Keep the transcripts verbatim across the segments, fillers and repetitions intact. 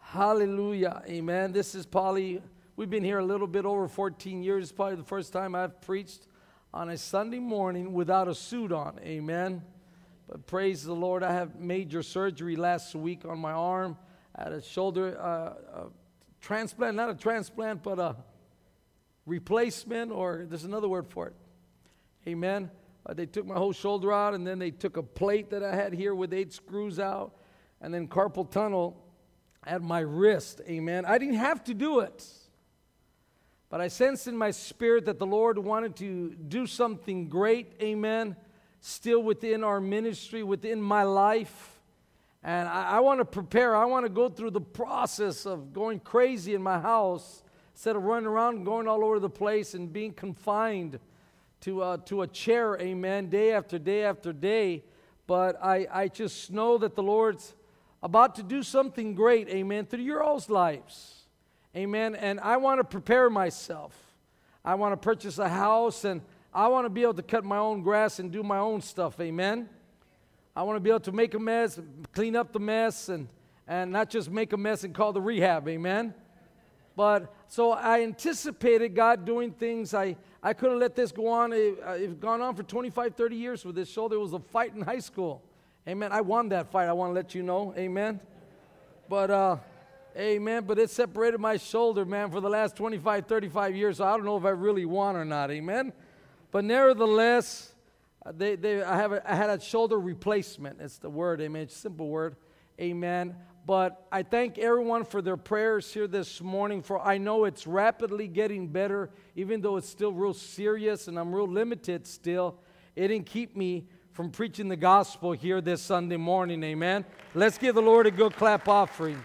Hallelujah. Amen. This is Polly. We've been here a little bit over fourteen years. It's probably the first time I've preached on a Sunday morning without a suit on. Amen. But praise the Lord. I have major surgery last week on my arm. I had a shoulder uh, a transplant, not a transplant, but a replacement, or there's another word for it. Amen. Uh, they took my whole shoulder out, and then they took a plate that I had here with eight screws out, and then carpal tunnel at my wrist. Amen. I didn't have to do it, but I sensed in my spirit that the Lord wanted to do something great. Amen. Still within our ministry, within my life. And I, I want to prepare. I want to go through the process of going crazy in my house instead of running around and going all over the place and being confined to uh, to a chair, amen, day after day after day. But I, I just know that the Lord's about to do something great, amen, through your all's lives, amen. And I want to prepare myself. I want to purchase a house, and I want to be able to cut my own grass and do my own stuff, amen. I want to be able to make a mess, clean up the mess, and, and not just make a mess and call the rehab, amen. But so I anticipated God doing things. I, I could have let this go on. It, uh, it's gone on for twenty-five, thirty years with this shoulder. It was a fight in high school. Amen. I won that fight. I want to let you know. Amen. But, uh, amen. But it separated my shoulder, man, for the last twenty-five, thirty-five years. So I don't know if I really won or not. Amen. But nevertheless, they, they, I, have a, I had a shoulder replacement. It's the word. Amen. It's a simple word. Amen. But I thank everyone for their prayers here this morning, for I know it's rapidly getting better, even though it's still real serious and I'm real limited still. It didn't keep me from preaching the gospel here this Sunday morning, amen. Let's give the Lord a good clap offering.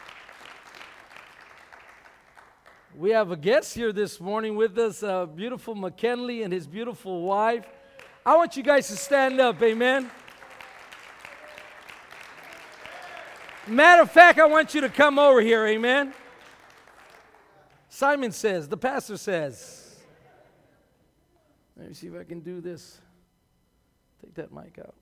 We have a guest here this morning with us, uh, beautiful McKinley and his beautiful wife. I want you guys to stand up, amen. Matter of fact, I want you to come over here, amen. Simon says, the pastor says. Let me see if I can do this. Take that mic out.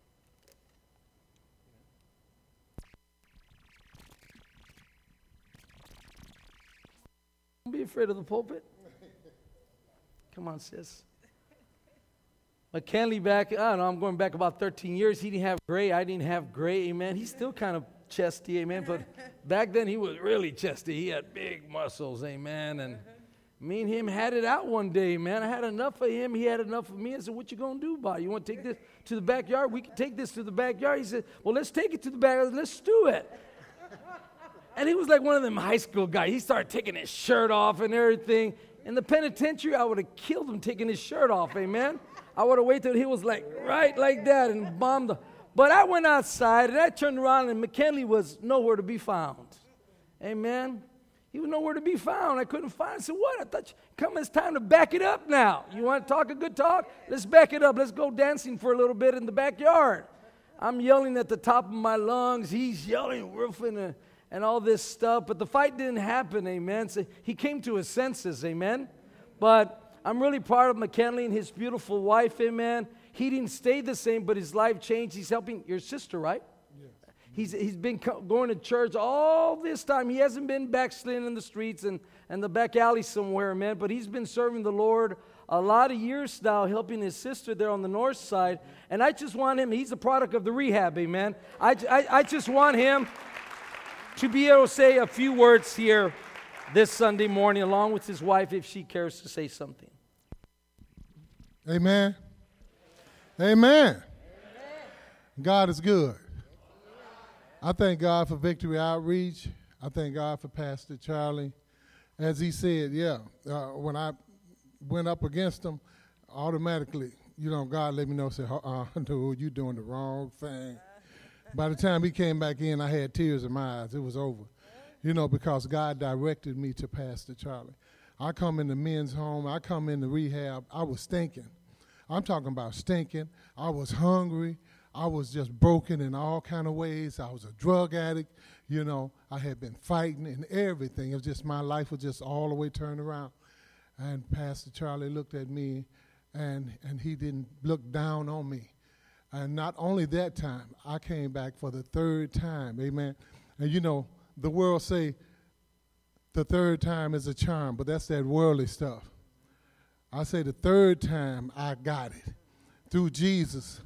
Don't be afraid of the pulpit. Come on, sis. McKinley back, I don't know, I'm going back about thirteen years. He didn't have gray. I didn't have gray, amen. He's still kind of chesty, amen. But back then he was really chesty. He had big muscles, amen. And me and him had it out one day, man. I had enough of him. He had enough of me. I said, what you going to do about it? You want to take this to the backyard? We can take this to the backyard. He said, well, let's take it to the backyard. Let's do it. And he was like one of them high school guys. He started taking his shirt off and everything. In the penitentiary, I would have killed him taking his shirt off, amen. I would have waited till he was like right like that and bombed. But I went outside and I turned around and McKinley was nowhere to be found. Amen. He was nowhere to be found. I couldn't find him. I said, what? I thought, you, come, it's time to back it up now. You want to talk a good talk? Let's back it up. Let's go dancing for a little bit in the backyard. I'm yelling at the top of my lungs. He's yelling, roofing, and, and all this stuff. But the fight didn't happen, amen. So he came to his senses, amen. But I'm really proud of McKinley and his beautiful wife, amen. He didn't stay the same, but his life changed. He's helping your sister, right? Yes. He's he's been co- going to church all this time. He hasn't been backsliding in the streets and, and the back alley somewhere, man. But he's been serving the Lord a lot of years now, helping his sister there on the north side. And I just want him, he's a product of the rehab, amen. I, I, I just want him to be able to say a few words here this Sunday morning, along with his wife, if she cares to say something. Amen. Amen. God is good. I thank God for Victory Outreach. I thank God for Pastor Charlie. As he said, yeah, uh, when I went up against him, automatically, you know, God let me know, say, uh, no, you're doing the wrong thing. By the time he came back in, I had tears in my eyes. It was over. You know, because God directed me to Pastor Charlie. I come in the men's home. I come in the rehab. I was stinking. I'm talking about stinking. I was hungry. I was just broken in all kind of ways. I was a drug addict. You know, I had been fighting and everything. It was just, my life was just all the way turned around. And Pastor Charlie looked at me, and, and he didn't look down on me. And not only that time, I came back for the third time, amen. And you know, the world say the third time is a charm, but that's that worldly stuff. I say the third time I got it through Jesus.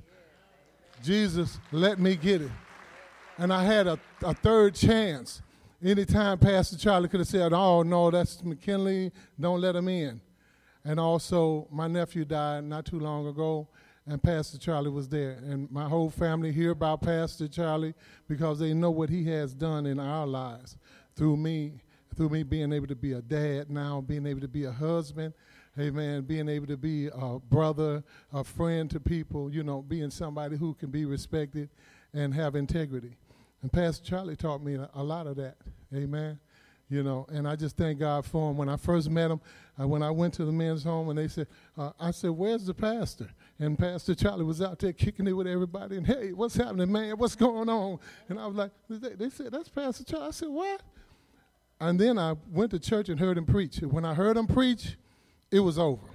Jesus let me get it. And I had a, a third chance. Anytime Pastor Charlie could have said, oh, no, that's McKinley, don't let him in. And also, my nephew died not too long ago, and Pastor Charlie was there. And my whole family hear about Pastor Charlie because they know what he has done in our lives through me, through me being able to be a dad now, being able to be a husband, amen, being able to be a brother, a friend to people, you know, being somebody who can be respected and have integrity. And Pastor Charlie taught me a, a lot of that, amen. You know, and I just thank God for him. When I first met him, uh, when I went to the men's home, and they said, uh, I said, where's the pastor? And Pastor Charlie was out there kicking it with everybody, and, hey, what's happening, man? What's going on? And I was like, they, they said, that's Pastor Charlie. I said, what? And then I went to church and heard him preach. When I heard him preach, it was over.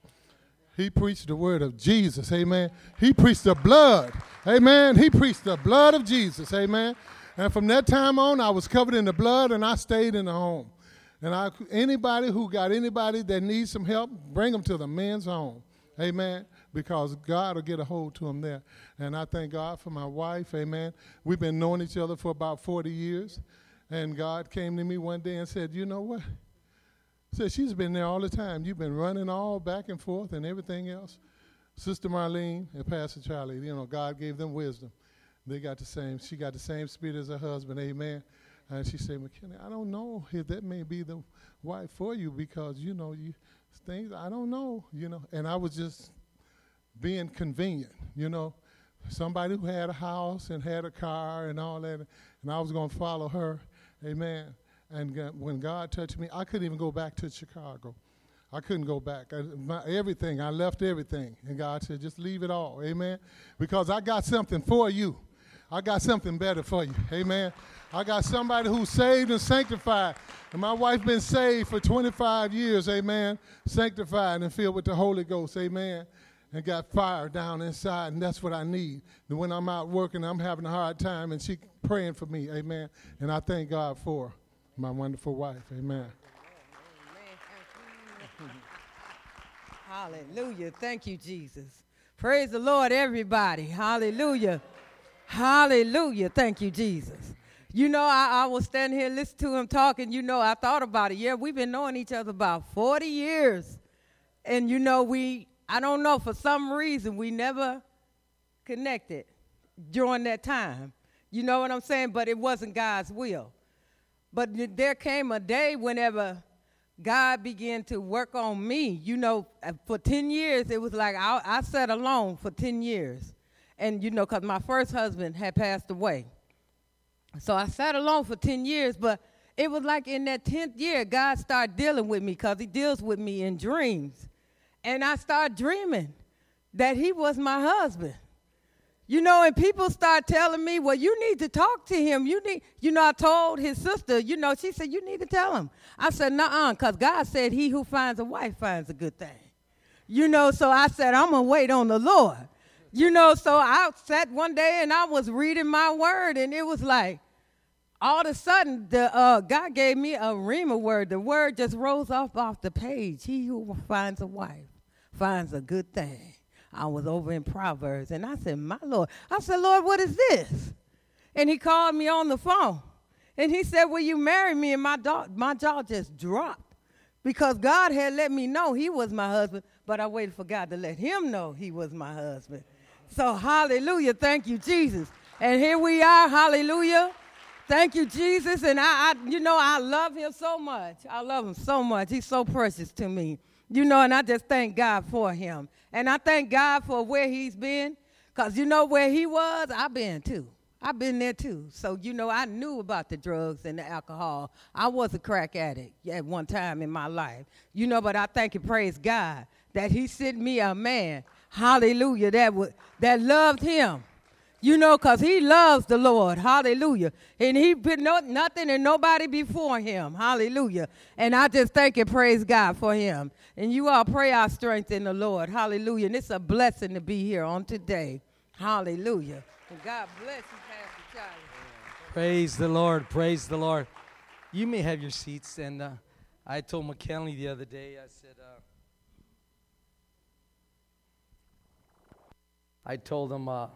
He preached the word of Jesus, amen. He preached the blood, amen. He preached the blood of Jesus, amen. And from that time on, I was covered in the blood, and I stayed in the home. And I, anybody who got anybody that needs some help, bring them to the men's home, amen, because God will get a hold to them there. And I thank God for my wife, amen. We've been knowing each other for about forty years, and God came to me one day and said, you know what? Said, she's been there all the time. You've been running all back and forth and everything else. Sister Marlene and Pastor Charlie, you know, God gave them wisdom. They got the same, she got the same spirit as her husband, amen. And she said, McKinney, I don't know if that may be the wife for you because, you know, you things, I don't know, you know. And I was just being convenient, you know. Somebody who had a house and had a car and all that, and I was going to follow her, amen. And uh, when God touched me, I couldn't even go back to Chicago. I couldn't go back. I, my, everything, I left everything. And God said, just leave it all, amen. Because I got something for you. I got something better for you, amen. I got somebody who's saved and sanctified. And my wife been saved for twenty-five years, amen. Sanctified and filled with the Holy Ghost, amen. And got fire down inside, and that's what I need. And when I'm out working, I'm having a hard time, and she praying for me, amen. And I thank God for her. My wonderful wife, amen. Amen. Hallelujah. Thank you, Jesus. Praise the Lord, everybody. Hallelujah. Hallelujah. Thank you, Jesus. You know, I, I was standing here listening to him talking. You know, I thought about it. Yeah, we've been knowing each other about forty years. And, you know, we, I don't know, for some reason, we never connected during that time. You know what I'm saying? But it wasn't God's will. But there came a day whenever God began to work on me. You know, for ten years, it was like I, I sat alone for ten years. And, you know, because my first husband had passed away. So I sat alone for ten years, but it was like in that tenth year, God started dealing with me because he deals with me in dreams. And I started dreaming that he was my husband. You know, and people start telling me, well, you need to talk to him. You need, you know, I told his sister, you know, she said, you need to tell him. I said, nuh-uh, because God said he who finds a wife finds a good thing. You know, so I said, I'm going to wait on the Lord. You know, so I sat one day and I was reading my word, and it was like, all of a sudden, the uh, God gave me a rhema word. The word just rose off off the page. He who finds a wife finds a good thing. I was over in Proverbs, and I said, my Lord. I said, Lord, what is this? And he called me on the phone, and he said, will you marry me? And my, jaw, my jaw just dropped because God had let me know he was my husband, but I waited for God to let him know he was my husband. So hallelujah, thank you, Jesus. And here we are, hallelujah. Thank you, Jesus. And, I, I, you know, I love him so much. I love him so much. He's so precious to me. You know, and I just thank God for him. And I thank God for where he's been, because you know where he was, I've been too. I've been there too. So, you know, I knew about the drugs and the alcohol. I was a crack addict at one time in my life. You know, but I thank and praise God that he sent me a man, hallelujah, that, would, that loved him. You know, because he loves the Lord. Hallelujah. And he put no, nothing and nobody before him. Hallelujah. And I just thank and praise God for him. And you all pray our strength in the Lord. Hallelujah. And it's a blessing to be here on today. Hallelujah. And God bless you, Pastor Charlie. Praise the Lord. Praise the Lord. You may have your seats. And uh, I told McKinley the other day, I said, uh, I told him, uh,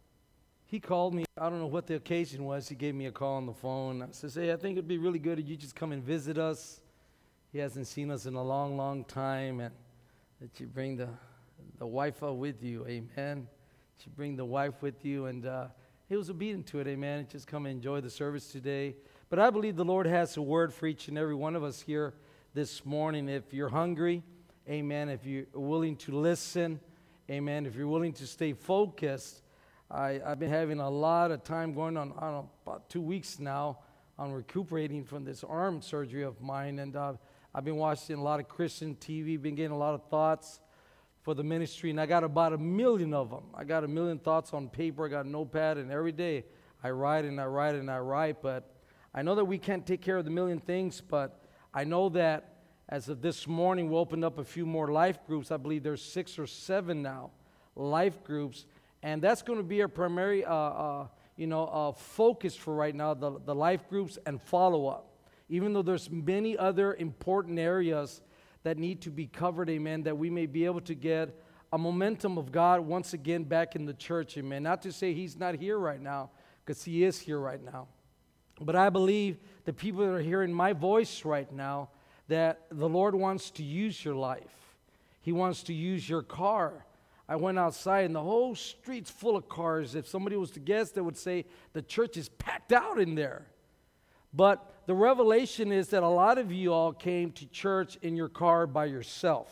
he called me. I don't know what the occasion was. He gave me a call on the phone. I said, hey, I think it'd be really good if you just come and visit us. He hasn't seen us in a long, long time. And that you bring the, the wife up with you. Amen. That you bring the wife with you. And uh, he was obedient to it. Amen. Just come and enjoy the service today. But I believe the Lord has a word for each and every one of us here this morning. If you're hungry, amen, if you're willing to listen, amen, if you're willing to stay focused. I, I've been having a lot of time going on, I don't know, about two weeks now on recuperating from this arm surgery of mine. And uh, I've been watching a lot of Christian T V, been getting a lot of thoughts for the ministry. And I got about a million of them. I got a million thoughts on paper. I got a notepad. And every day I write and I write and I write. But I know that we can't take care of the million things. But I know that as of this morning, we opened up a few more life groups. I believe there's six or seven now, life groups. And that's going to be our primary, uh, uh, you know, uh, focus for right now, the, the life groups and follow-up. Even though there's many other important areas that need to be covered, amen, that we may be able to get a momentum of God once again back in the church, amen. Not to say he's not here right now, because he is here right now. But I believe the people that are hearing my voice right now, that the Lord wants to use your life. He wants to use your car. I went outside and the whole street's full of cars. If somebody was to guess, they would say the church is packed out in there. But the revelation is that a lot of you all came to church in your car by yourself.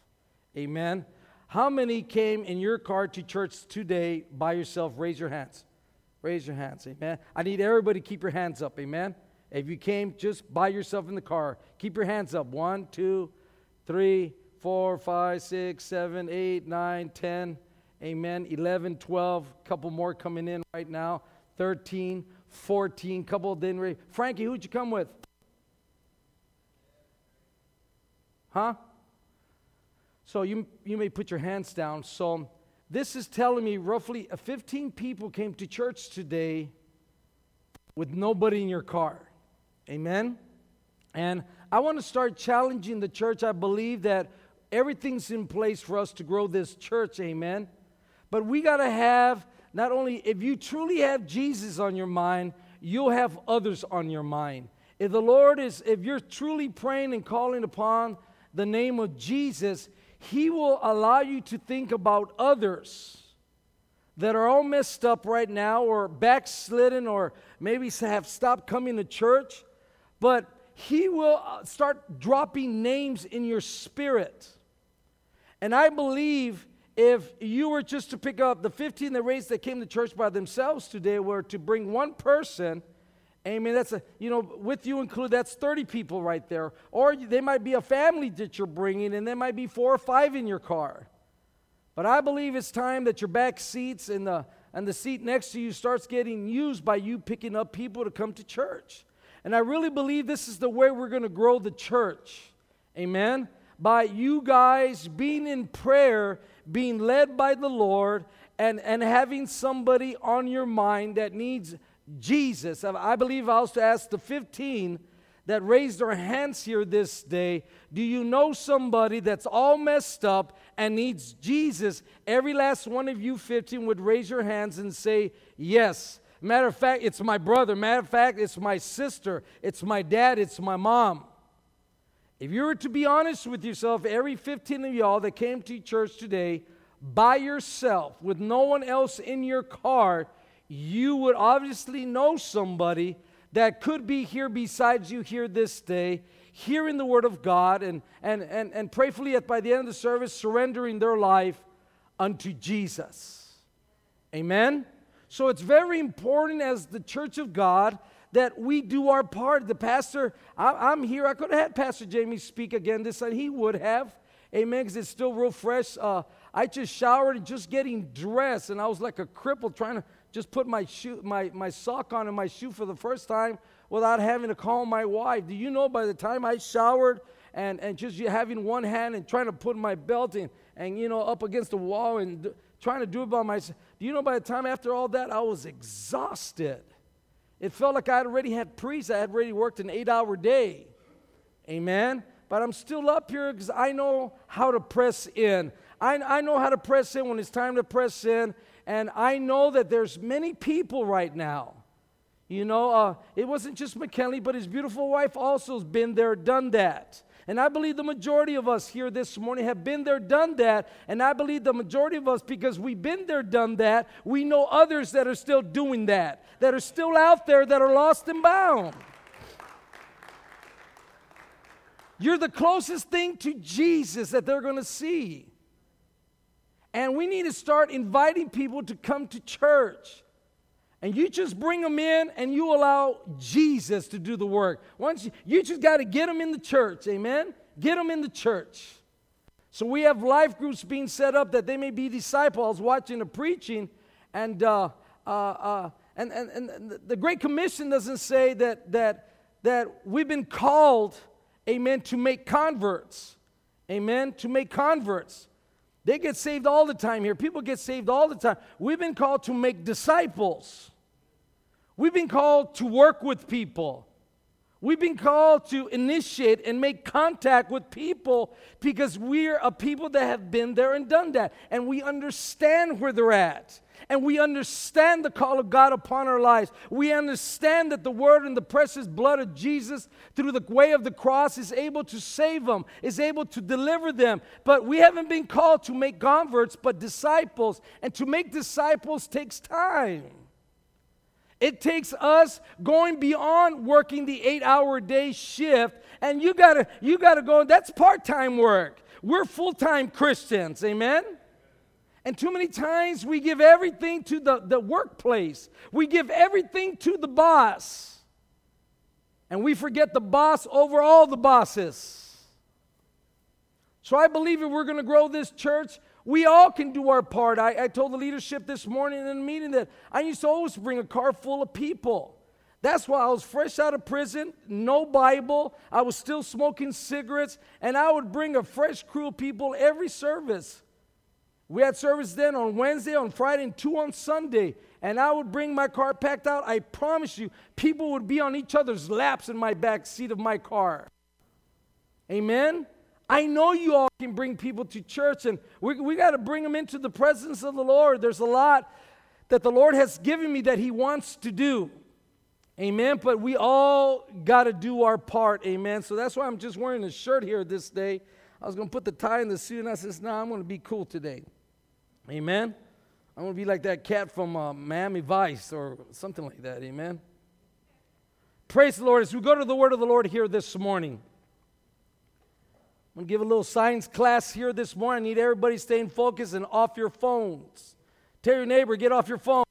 Amen. How many came in your car to church today by yourself? Raise your hands. Raise your hands. Amen. I need everybody to keep your hands up. Amen. If you came just by yourself in the car, keep your hands up. One, two, three, four, five, six, seven, eight, nine, ten, amen, eleven, twelve, couple more coming in right now, thirteen, fourteen, couple didn't read. Frankie, who'd you come with? Huh? So you, you may put your hands down. So this is telling me roughly fifteen people came to church today with nobody in your car. Amen? And I want to start challenging the church. I believe that everything's in place for us to grow this church, amen? But we got to have, not only, if you truly have Jesus on your mind, you'll have others on your mind. If the Lord is, if you're truly praying and calling upon the name of Jesus, He will allow you to think about others that are all messed up right now or backslidden or maybe have stopped coming to church, but He will start dropping names in your spirit. And I believe if you were just to pick up the fifteen that raised that came to church by themselves today, were to bring one person, amen, that's a, you know, with you include, that's thirty people right there. Or they might be a family that you're bringing, and there might be four or five in your car. But I believe it's time that your back seats and the, and the seat next to you starts getting used by you picking up people to come to church. And I really believe this is the way we're going to grow the church. Amen? By you guys being in prayer, being led by the Lord, and, and having somebody on your mind that needs Jesus. I believe I also asked the fifteen that raised their hands here this day, do you know somebody that's all messed up and needs Jesus? Every last one of you fifteen would raise your hands and say, yes. Matter of fact, it's my brother. Matter of fact, it's my sister. It's my dad. It's my mom. If you were to be honest with yourself, every fifteen of y'all that came to church today by yourself, with no one else in your car, you would obviously know somebody that could be here besides you here this day, hearing the Word of God, and, and, and, and prayerfully at by the end of the service, surrendering their life unto Jesus. Amen? So it's very important as the church of God that we do our part. The pastor, I, I'm here. I could have had Pastor Jamie speak again this Sunday. He would have. Amen, because it's still real fresh. Uh, I just showered and just getting dressed, and I was like a cripple trying to just put my shoe, my, my sock on and my shoe for the first time without having to call my wife. Do you know by the time I showered and, and just having one hand and trying to put my belt in and, you know, up against the wall and d- trying to do it by myself, do you know by the time after all that, I was exhausted. It felt like I had already had preached. I had already worked an eight-hour day. Amen? But I'm still up here because I know how to press in. I, I know how to press in when it's time to press in. And I know that there's many people right now. You know, uh, it wasn't just McKinley, but his beautiful wife also has been there, done that. And I believe the majority of us here this morning have been there, done that. And I believe the majority of us, because we've been there, done that, we know others that are still doing that, that are still out there, that are lost and bound. You're the closest thing to Jesus that they're going to see. And we need to start inviting people to come to church. And you just bring them in and you allow Jesus to do the work. Once you, you just got to get them in the church, amen? Get them in the church. So we have life groups being set up that they may be disciples watching the preaching. And, uh, uh, uh, and, and, and the Great Commission doesn't say that, that, that we've been called, amen, to make converts. Amen, to make converts. They get saved all the time here. People get saved all the time. We've been called to make disciples. We've been called to work with people. We've been called to initiate and make contact with people because we're a people that have been there and done that. And we understand where they're at. And we understand the call of God upon our lives. We understand that the word and the precious blood of Jesus through the way of the cross is able to save them, is able to deliver them. But we haven't been called to make converts, but disciples. And to make disciples takes time. It takes us going beyond working the eight-hour day shift. And you gotta, you gotta go, that's part-time work. We're full-time Christians, amen? And too many times we give everything to the, the workplace. We give everything to the boss. And we forget the boss over all the bosses. So I believe if we're going to grow this church, we all can do our part. I, I told the leadership this morning in a meeting that I used to always bring a car full of people. That's why I was fresh out of prison, no Bible. I was still smoking cigarettes. And I would bring a fresh crew of people every service. We had service then on Wednesday, on Friday, and two on Sunday. And I would bring my car packed out. I promise you, people would be on each other's laps in my back seat of my car. Amen? I know you all can bring people to church, and we, we got to bring them into the presence of the Lord. There's a lot that the Lord has given me that He wants to do. Amen? But we all got to do our part. Amen? So that's why I'm just wearing a shirt here this day. I was going to put the tie in the suit, and I said, no, nah, I'm going to be cool today. Amen? I'm going to be like that cat from uh, Miami Vice or something like that. Amen? Praise the Lord. As we go to the word of the Lord here this morning, I'm going to give a little science class here this morning. I need everybody staying focused and off your phones. Tell your neighbor, get off your phone.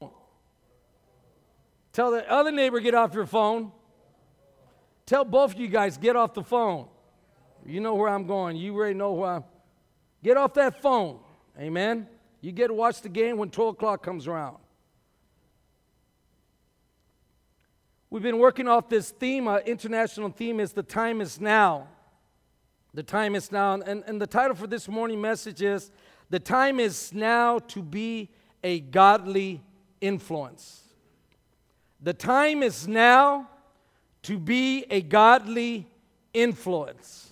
Tell the other neighbor, get off your phone. Tell both of you guys, get off the phone. You know where I'm going. You already know where I'm. Get off that phone. Amen? You get to watch the game when twelve o'clock comes around. We've been working off this theme. Our international theme is The Time Is Now. The time is now. And, and the title for this morning message is The Time Is Now to Be a Godly Influence. The time is now to be a godly influence.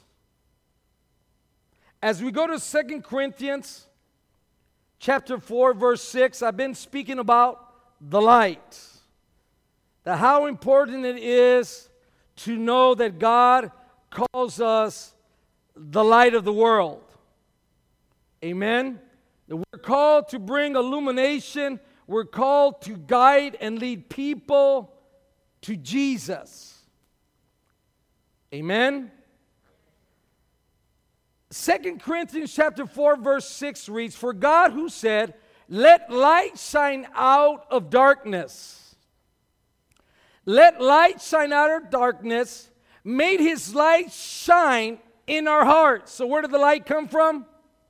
As we go to Second Corinthians chapter four, verse six, I've been speaking about the light. That how important it is to know that God calls us the light of the world. Amen? That we're called to bring illumination. We're called to guide and lead people to Jesus. Amen? Second Corinthians chapter four, verse six reads, For God who said, Let light shine out of darkness. Let light shine out of darkness, made His light shine in our hearts. So where did the light come from?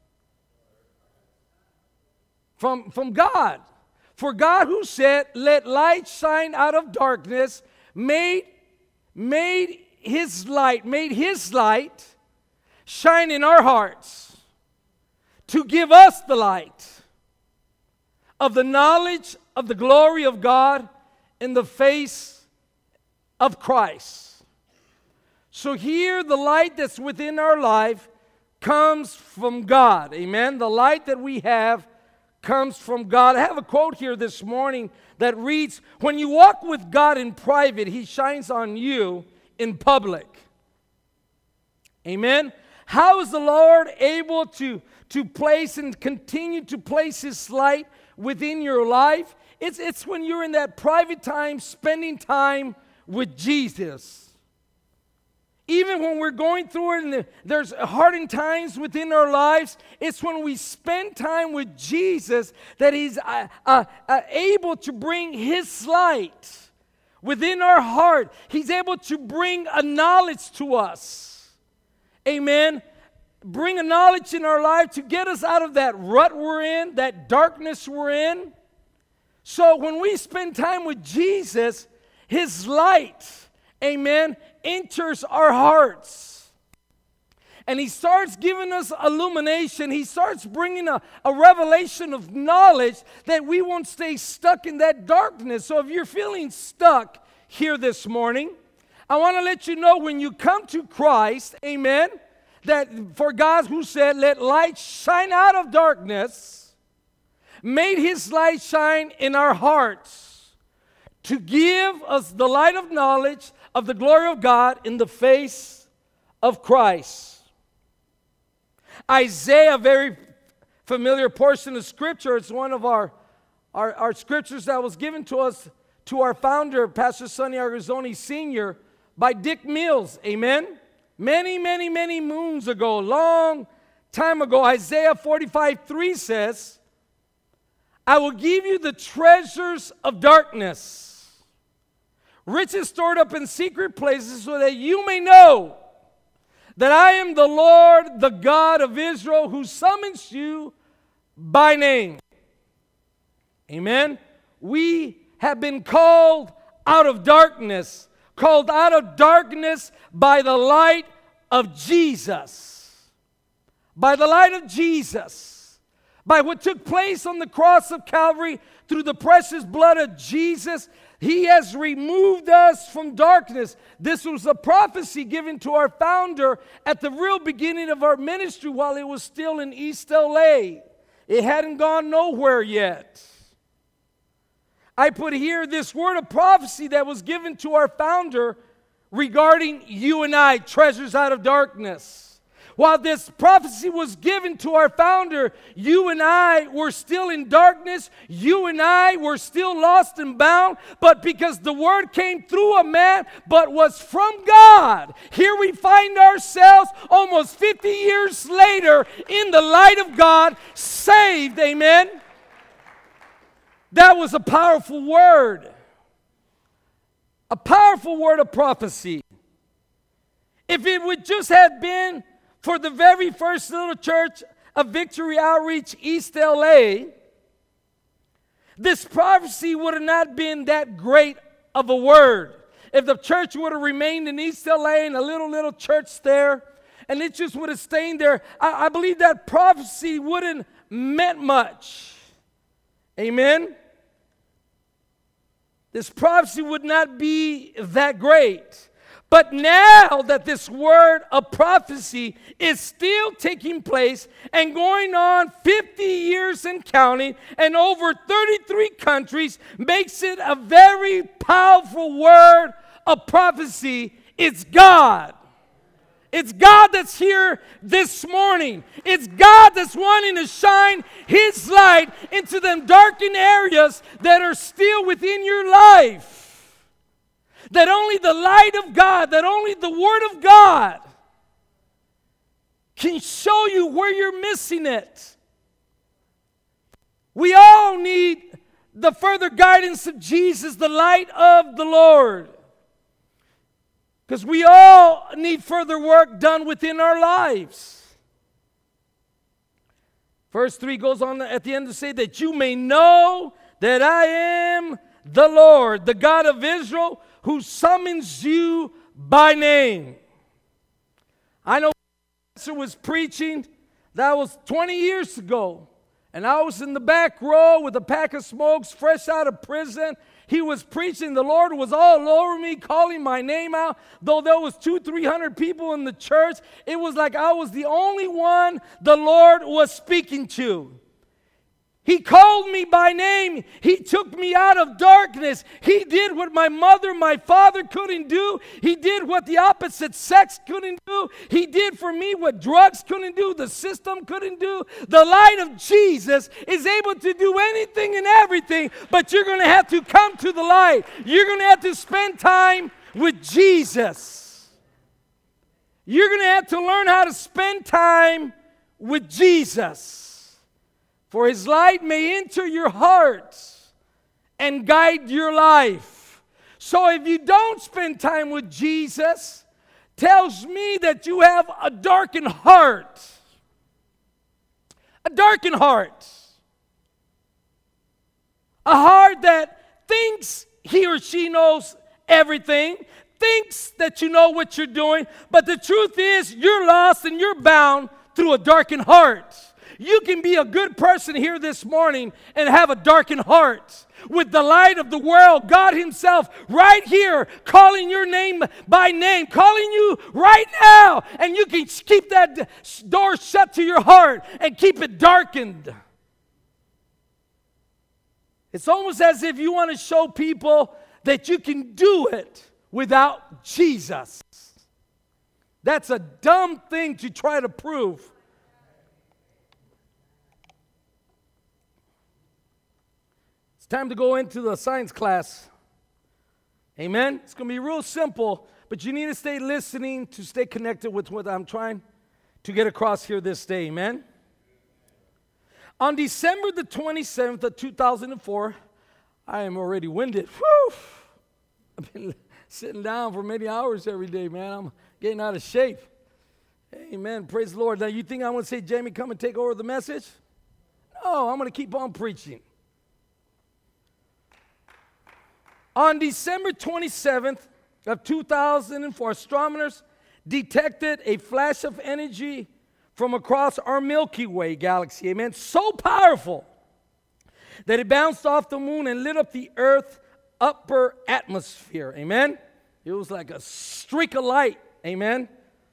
From, from God. For God who said, Let light shine out of darkness, made, made His light, made His light shine in our hearts to give us the light of the knowledge of the glory of God in the face of Christ. So here, the light that's within our life comes from God. Amen? The light that we have comes from God. I have a quote here this morning that reads, "When you walk with God in private, He shines on you in public." Amen? How is the Lord able to, to place and continue to place His light within your life? It's, it's when you're in that private time, spending time with Jesus. Even when we're going through it and there's hardened times within our lives, it's when we spend time with Jesus that He's uh, uh, uh, able to bring His light within our heart. He's able to bring a knowledge to us. Amen. Bring a knowledge in our life to get us out of that rut we're in, that darkness we're in. So when we spend time with Jesus, His light, amen, enters our hearts. And He starts giving us illumination. He starts bringing a, a revelation of knowledge that we won't stay stuck in that darkness. So if you're feeling stuck here this morning, I want to let you know when you come to Christ, amen, that for God who said, "Let light shine out of darkness," made His light shine in our hearts to give us the light of knowledge of the glory of God in the face of Christ. Isaiah, a very familiar portion of Scripture. It's one of our, our, our scriptures that was given to us, to our founder, Pastor Sonny Arguzoni Senior, by Dick Mills, amen? Many, many, many moons ago, long time ago, Isaiah forty-five three says, "I will give you the treasures of darkness, riches stored up in secret places, so that you may know that I am the Lord, the God of Israel, who summons you by name." Amen? We have been called out of darkness, called out of darkness by the light of Jesus. By the light of Jesus. By what took place on the cross of Calvary through the precious blood of Jesus, He has removed us from darkness. This was a prophecy given to our founder at the real beginning of our ministry while it was still in East L A. It hadn't gone nowhere yet. I put here this word of prophecy that was given to our founder regarding you and I, treasures out of darkness. While this prophecy was given to our founder, you and I were still in darkness. You and I were still lost and bound. But because the word came through a man, but was from God, here we find ourselves almost fifty years later in the light of God, saved. Amen. That was a powerful word. A powerful word of prophecy. If it would just have been for the very first little church of Victory Outreach East L A, this prophecy would have not been that great of a word. If the church would have remained in East L A and a little, little church there, and it just would have stayed there, I, I believe that prophecy wouldn't meant much. Amen? This prophecy would not be that great. But now that this word of prophecy is still taking place and going on fifty years and counting and over thirty-three countries, makes it a very powerful word of prophecy. It's God. It's God that's here this morning. It's God that's wanting to shine His light into them darkened areas that are still within your life. That only the light of God, that only the Word of God can show you where you're missing it. We all need the further guidance of Jesus, the light of the Lord. Because we all need further work done within our lives. Verse three goes on at the end to say that you may know that I am the Lord, the God of Israel, who summons you by name. I know the pastor was preaching, that was twenty years ago. And I was in the back row with a pack of smokes, fresh out of prison. He was preaching. The Lord was all over me, calling my name out. Though there was two, three hundred people in the church, it was like I was the only one the Lord was speaking to. He called me by name. He took me out of darkness. He did what my mother, my father couldn't do. He did what the opposite sex couldn't do. He did for me what drugs couldn't do, the system couldn't do. The light of Jesus is able to do anything and everything, but you're going to have to come to the light. You're going to have to spend time with Jesus. You're going to have to learn how to spend time with Jesus. For his light may enter your heart and guide your life. So if you don't spend time with Jesus, tells me that you have a darkened heart. A darkened heart. A heart that thinks he or she knows everything, thinks that you know what you're doing, but the truth is you're lost and you're bound through a darkened heart. You can be a good person here this morning and have a darkened heart with the light of the world, God himself right here calling your name by name, calling you right now, and you can keep that door shut to your heart and keep it darkened. It's almost as if you want to show people that you can do it without Jesus. That's a dumb thing to try to prove. It's time to go into the science class. Amen? It's going to be real simple, but you need to stay listening to stay connected with what I'm trying to get across here this day. Amen? On December the twenty-seventh of two thousand four, I am already winded. Whew! I've been sitting down for many hours every day, man. I'm getting out of shape. Amen. Praise the Lord. Now, you think I'm going to say, Jamie, come and take over the message? No, I'm going to keep on preaching. On December twenty-seventh of two thousand four, astronomers detected a flash of energy from across our Milky Way galaxy. Amen. So powerful that it bounced off the moon and lit up the Earth's upper atmosphere. Amen. It was like a streak of light. Amen.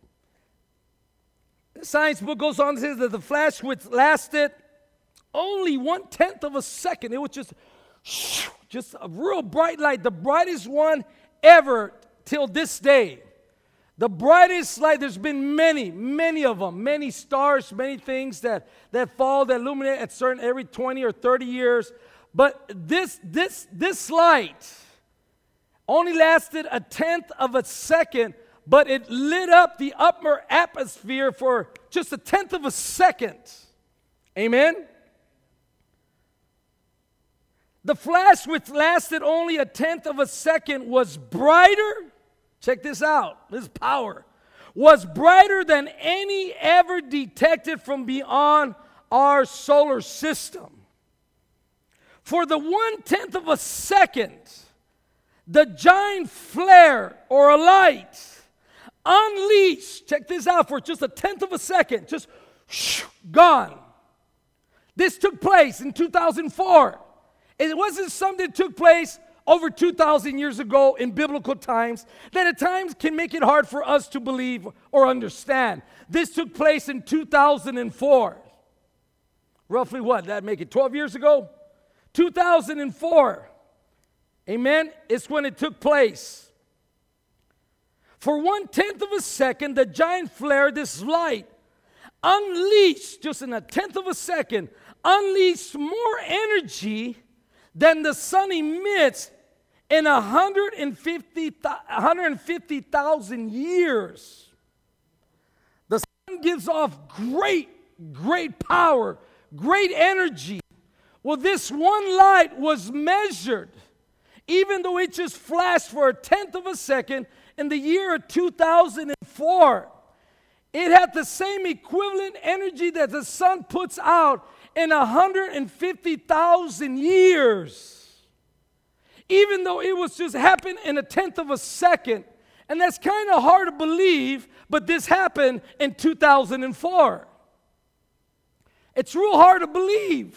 The science book goes on to say that the flash, which lasted only one-tenth of a second, it was just... Just a real bright light, the brightest one ever till this day. The brightest light, there's been many, many of them, many stars, many things that, that fall, that illuminate at certain every twenty or thirty years. But this, this, this light only lasted a tenth of a second, but it lit up the upper atmosphere for just a tenth of a second. Amen? The flash, which lasted only a tenth of a second, was brighter. Check this out. This power was brighter than any ever detected from beyond our solar system. For the one-tenth of a second, the giant flare or a light unleashed, check this out, for just a tenth of a second, just whoosh, gone. This took place in two thousand four. It wasn't something that took place over two thousand years ago in biblical times that at times can make it hard for us to believe or understand. This took place in two thousand four. Roughly what? That make it twelve years ago? two thousand four. Amen? It's when it took place. For one-tenth of a second, the giant flare, this light, unleashed, just in a tenth of a second, unleashed more energy than the sun emits in one hundred fifty thousand years. The sun gives off great, great power, great energy. Well, this one light was measured, even though it just flashed for a tenth of a second in the year of two thousand four. It had the same equivalent energy that the sun puts out in one hundred fifty thousand years. Even though it was just happened in a tenth of a second. And that's kind of hard to believe, but this happened in two thousand four. It's real hard to believe.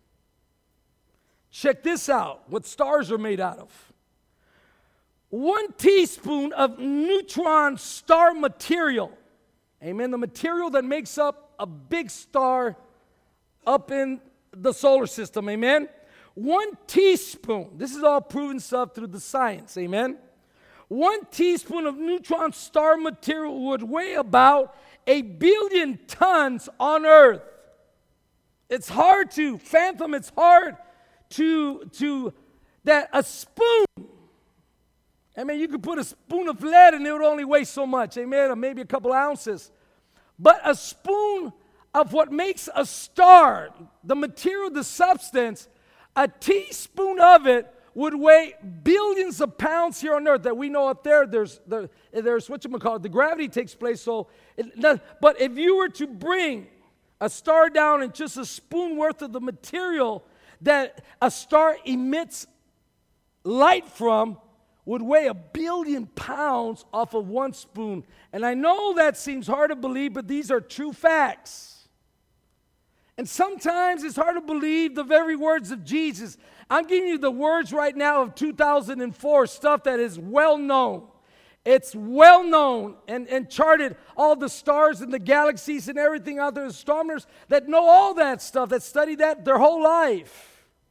Check this out, what stars are made out of. One teaspoon of neutron star material. Amen. The material that makes up a big star up in the solar system. Amen. One teaspoon. This is all proven stuff through the science. Amen. One teaspoon of neutron star material would weigh about a billion tons on Earth. It's hard to fathom. It's hard to, to that a spoon. I mean, you could put a spoon of lead and it would only weigh so much, amen, or maybe a couple ounces. But a spoon of what makes a star, the material, the substance, a teaspoon of it would weigh billions of pounds here on Earth. That we know up there, there's, there, there's what you call it, the gravity takes place. So, it, but if you were to bring a star down in just a spoon worth of the material that a star emits light from, would weigh a billion pounds off of one spoon. And I know that seems hard to believe, but these are true facts. And sometimes it's hard to believe the very words of Jesus. I'm giving you the words right now of two thousand four, stuff that is well known. It's well known and, and charted, all the stars and the galaxies and everything out there, astronomers that know all that stuff, that study that their whole life.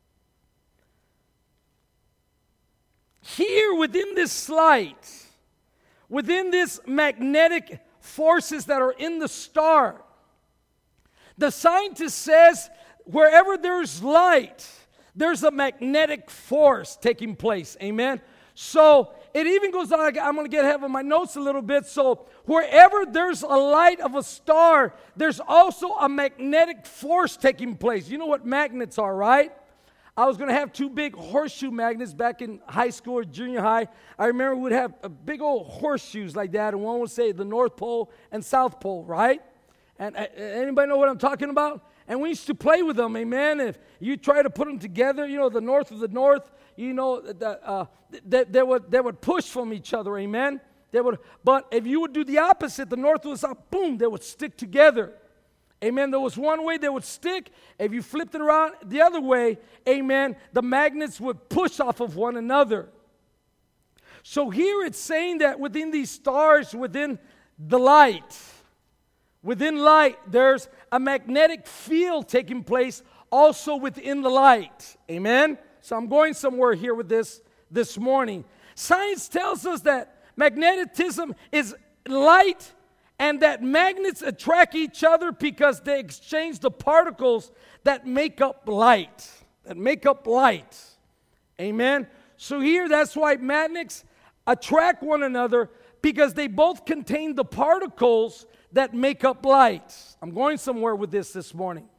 Here within this light, within this magnetic forces that are in the star, the scientist says wherever there's light, there's a magnetic force taking place. Amen? So it even goes on, I'm going to get ahead of my notes a little bit. So wherever there's a light of a star, there's also a magnetic force taking place. You know what magnets are, right? I was going to have two big horseshoe magnets back in high school or junior high. I remember we'd have a big old horseshoes like that, and one would say the North Pole and South Pole, right? And uh, anybody know what I'm talking about? And we used to play with them, amen. If you try to put them together, you know, the north of the north, you know, the, uh, they, they, would, they would push from each other, amen. They would, but if you would do the opposite, the north and the south, boom, they would stick together. Amen. There was one way they would stick. If you flipped it around the other way, amen, the magnets would push off of one another. So here it's saying that within these stars, within the light, within light, there's a magnetic field taking place also within the light. Amen. So I'm going somewhere here with this this morning. Science tells us that magnetism is light, and that magnets attract each other because they exchange the particles that make up light. That make up light. Amen? So here, that's why magnets attract one another, because they both contain the particles that make up light. I'm going somewhere with this this morning.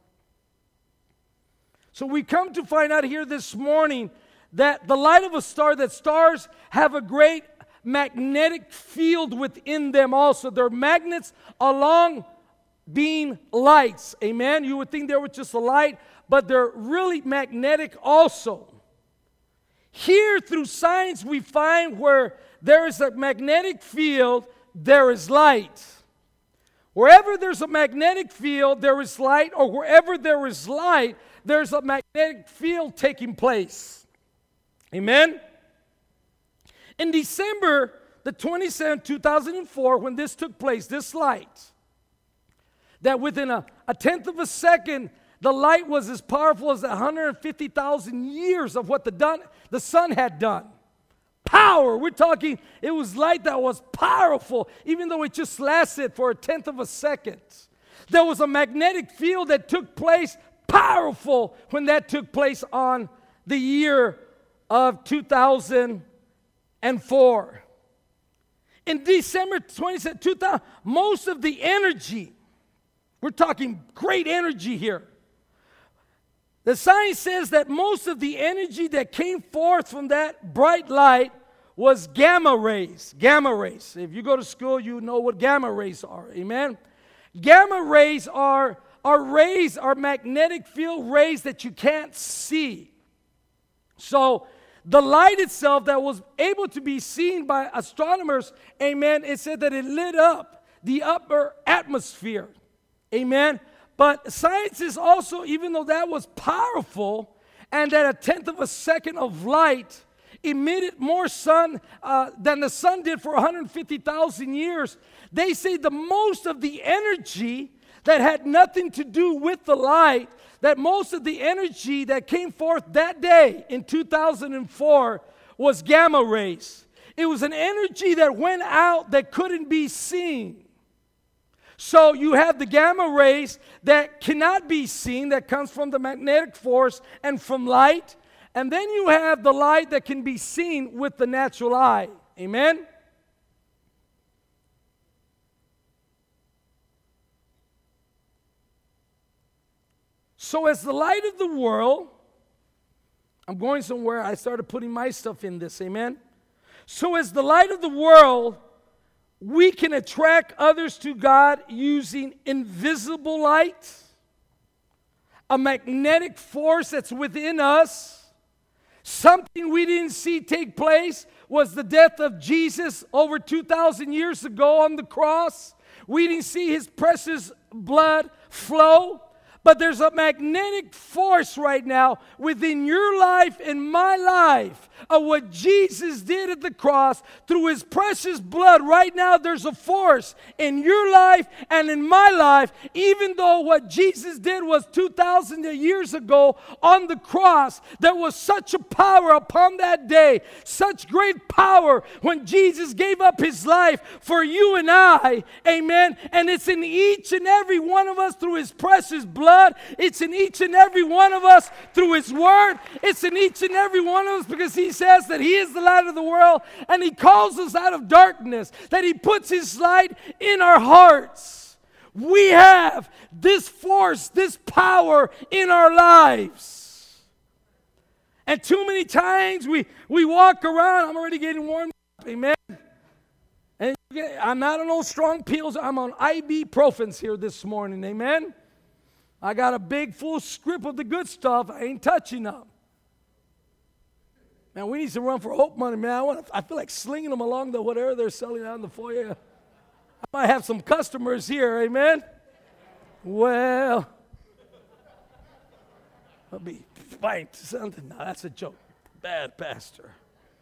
So we come to find out here this morning that the light of a star, that stars have a great magnetic field within them also. They're magnets along being lights. Amen? You would think they were just a light, but they're really magnetic also. Here through science we find where there is a magnetic field, there is light. Wherever there's a magnetic field, there is light, or wherever there is light, there's a magnetic field taking place. Amen? In December the twenty-seventh, two thousand four, when this took place, this light, that within a, a tenth of a second, the light was as powerful as one hundred fifty thousand years of what the, done, the sun had done. Power, we're talking, it was light that was powerful, even though it just lasted for a tenth of a second. There was a magnetic field that took place, powerful, when that took place on the year of two thousand four. In December twenty-seventh, two thousand, most of the energy, we're talking great energy here. The science says that most of the energy that came forth from that bright light was gamma rays. Gamma rays. If you go to school, you know what gamma rays are. Amen? Gamma rays are, are rays, are magnetic field rays that you can't see. So the light itself that was able to be seen by astronomers, amen, it said that it lit up the upper atmosphere. Amen? But science is also, even though that was powerful, and that a tenth of a second of light emitted more sun uh, than the sun did for one hundred fifty thousand years, they say the most of the energy that had nothing to do with the light, that most of the energy that came forth that day in two thousand four was gamma rays. It was an energy that went out that couldn't be seen. So you have the gamma rays that cannot be seen, that comes from the magnetic force and from light. And then you have the light that can be seen with the natural eye. Amen? So as the light of the world, I'm going somewhere, I started putting my stuff in this, amen? So as the light of the world, we can attract others to God using invisible light, a magnetic force that's within us. Something we didn't see take place was the death of Jesus over two thousand years ago on the cross. We didn't see his precious blood flow. But there's a magnetic force right now within your life and my life of what Jesus did at the cross through his precious blood. Right now there's a force in your life and in my life, even though what Jesus did was two thousand years ago on the cross. There was such a power upon that day, such great power when Jesus gave up his life for you and I, amen. And it's in each and every one of us through his precious blood. It's in each and every one of us through his word. It's in each and every one of us because he says that he is the light of the world and he calls us out of darkness, that he puts his light in our hearts. We have this force, this power in our lives. And too many times we, we walk around, I'm already getting warmed up, amen. And I'm not on those strong pills, I'm on ibuprofens here this morning, amen. I got a big full script of the good stuff. I ain't touching them. Man, we need to run for hope money, man. I want to, I feel like slinging them along the whatever they're selling out in the foyer. I might have some customers here, amen? Well, I'll be buying something. No, that's a joke. Bad pastor.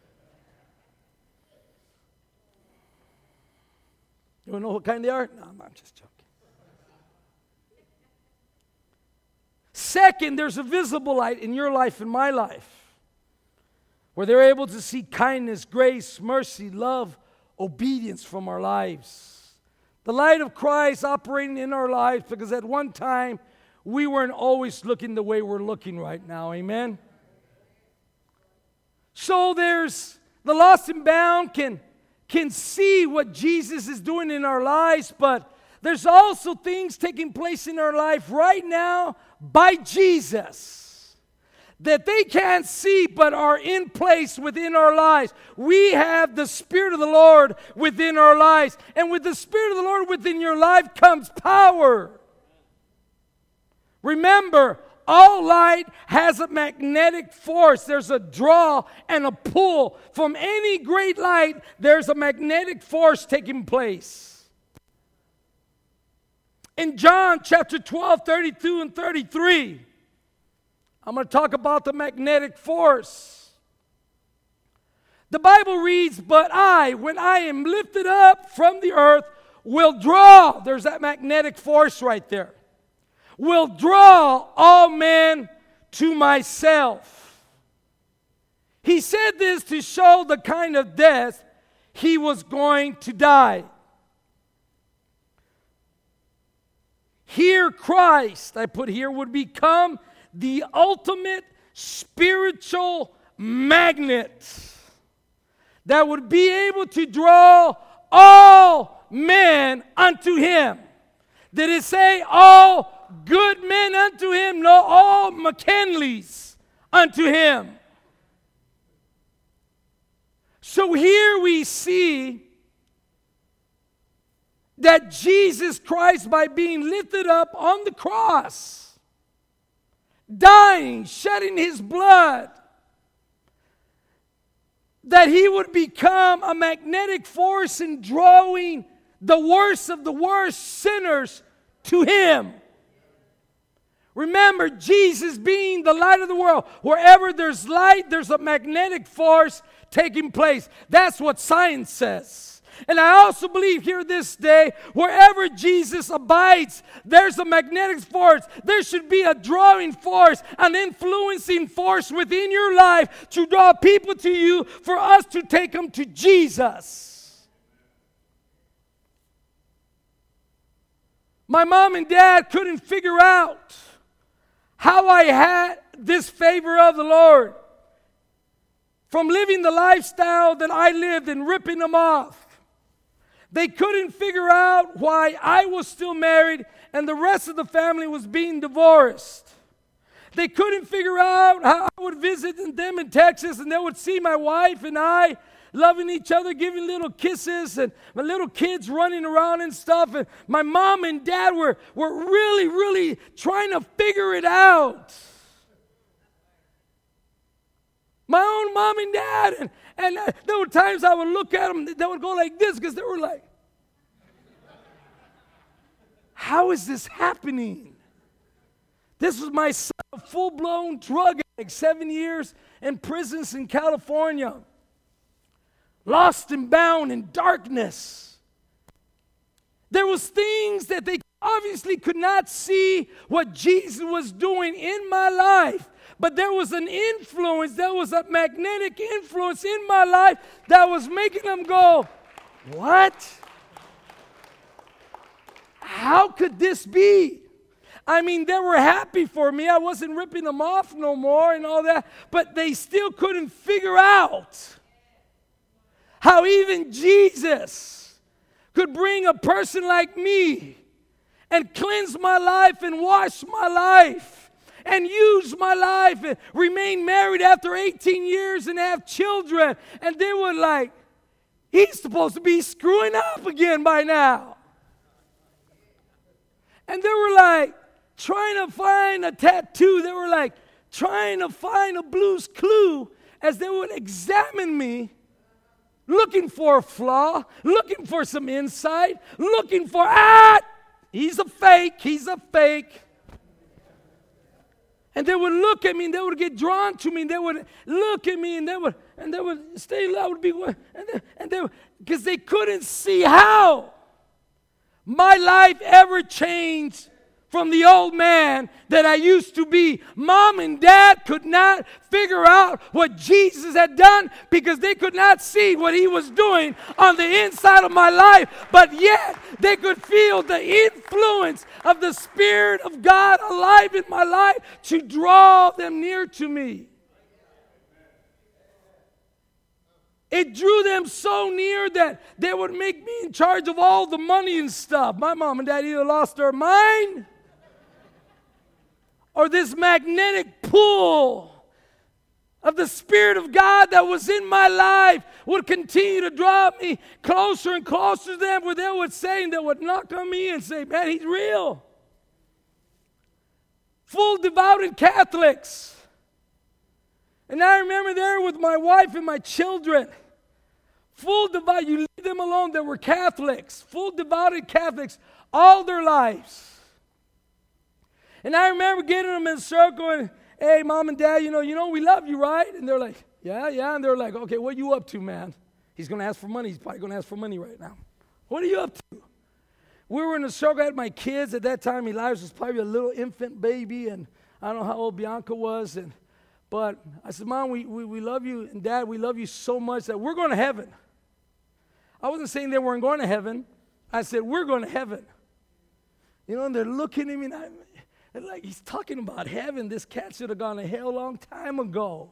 You want to know what kind they are? No, I'm just joking. Second, there's a visible light in your life and my life where they're able to see kindness, grace, mercy, love, obedience from our lives. The light of Christ operating in our lives because at one time we weren't always looking the way we're looking right now. Amen? So there's the lost and bound can, can see what Jesus is doing in our lives, but there's also things taking place in our life right now by Jesus that they can't see but are in place within our lives. We have the Spirit of the Lord within our lives. And with the Spirit of the Lord within your life comes power. Remember, all light has a magnetic force. There's a draw and a pull. From any great light, there's a magnetic force taking place. In John chapter twelve, thirty-two and thirty-three, I'm going to talk about the magnetic force. The Bible reads, "But I, when I am lifted up from the earth, will draw," there's that magnetic force right there, "will draw all men to myself." He said this to show the kind of death he was going to die. Here Christ, I put here, would become the ultimate spiritual magnet that would be able to draw all men unto him. Did it say all good men unto him? No, all McKinleys unto him. So here we see that Jesus Christ, by being lifted up on the cross, dying, shedding his blood, that he would become a magnetic force in drawing the worst of the worst sinners to him. Remember, Jesus being the light of the world. Wherever there's light, there's a magnetic force taking place. That's what science says. And I also believe here this day, wherever Jesus abides, there's a magnetic force. There should be a drawing force, an influencing force within your life to draw people to you, for us to take them to Jesus. My mom and dad couldn't figure out how I had this favor of the Lord from living the lifestyle that I lived and ripping them off. They couldn't figure out why I was still married and the rest of the family was being divorced. They couldn't figure out how I would visit them in Texas and they would see my wife and I loving each other, giving little kisses, and my little kids running around and stuff. And my mom and dad were, were really, really trying to figure it out. My own mom and dad. And, and uh, there were times I would look at them, they would go like this because they were like, how is this happening? This was my son, a full-blown drug addict, seven years in prisons in California. Lost and bound in darkness. There was things that they obviously could not see what Jesus was doing in my life. But there was an influence, there was a magnetic influence in my life that was making them go, what? How could this be? I mean, they were happy for me. I wasn't ripping them off no more and all that. But they still couldn't figure out how even Jesus could bring a person like me and cleanse my life and wash my life and use my life and remain married after eighteen years and have children. And they were like, he's supposed to be screwing up again by now. And they were like trying to find a tattoo. They were like trying to find a Blue's Clue as they would examine me, looking for a flaw, looking for some insight, looking for, ah, he's a fake, he's a fake. And they would look at me and they would get drawn to me and they would look at me and they would, and they would stay, I would be, and they, and they, because they couldn't see how my life ever changed from the old man that I used to be. Mom and dad could not figure out what Jesus had done because they could not see what he was doing on the inside of my life. But yet they could feel the influence of the Spirit of God alive in my life to draw them near to me. It drew them so near that they would make me in charge of all the money and stuff. My mom and dad either lost their mind or this magnetic pull of the Spirit of God that was in my life would continue to draw me closer and closer to them, where they would say, and they would knock on me and say, man, he's real. Full devoted Catholics. And I remember there with my wife and my children, full devout, you leave them alone, they were Catholics, full devoted Catholics all their lives. And I remember getting them in a circle and, hey, mom and dad, you know, you know we love you, right? And they're like, yeah, yeah. And they're like, okay, what are you up to, man? He's going to ask for money. He's probably going to ask for money right now. What are you up to? We were in a circle. I had my kids at that time. Elias was probably a little infant baby, and I don't know how old Bianca was. And But I said, Mom, we, we, we love you, and Dad, we love you so much that we're going to heaven. I wasn't saying they weren't going to heaven. I said, we're going to heaven. You know, and they're looking at me, and I'm and like, he's talking about heaven. This cat should have gone to hell a long time ago.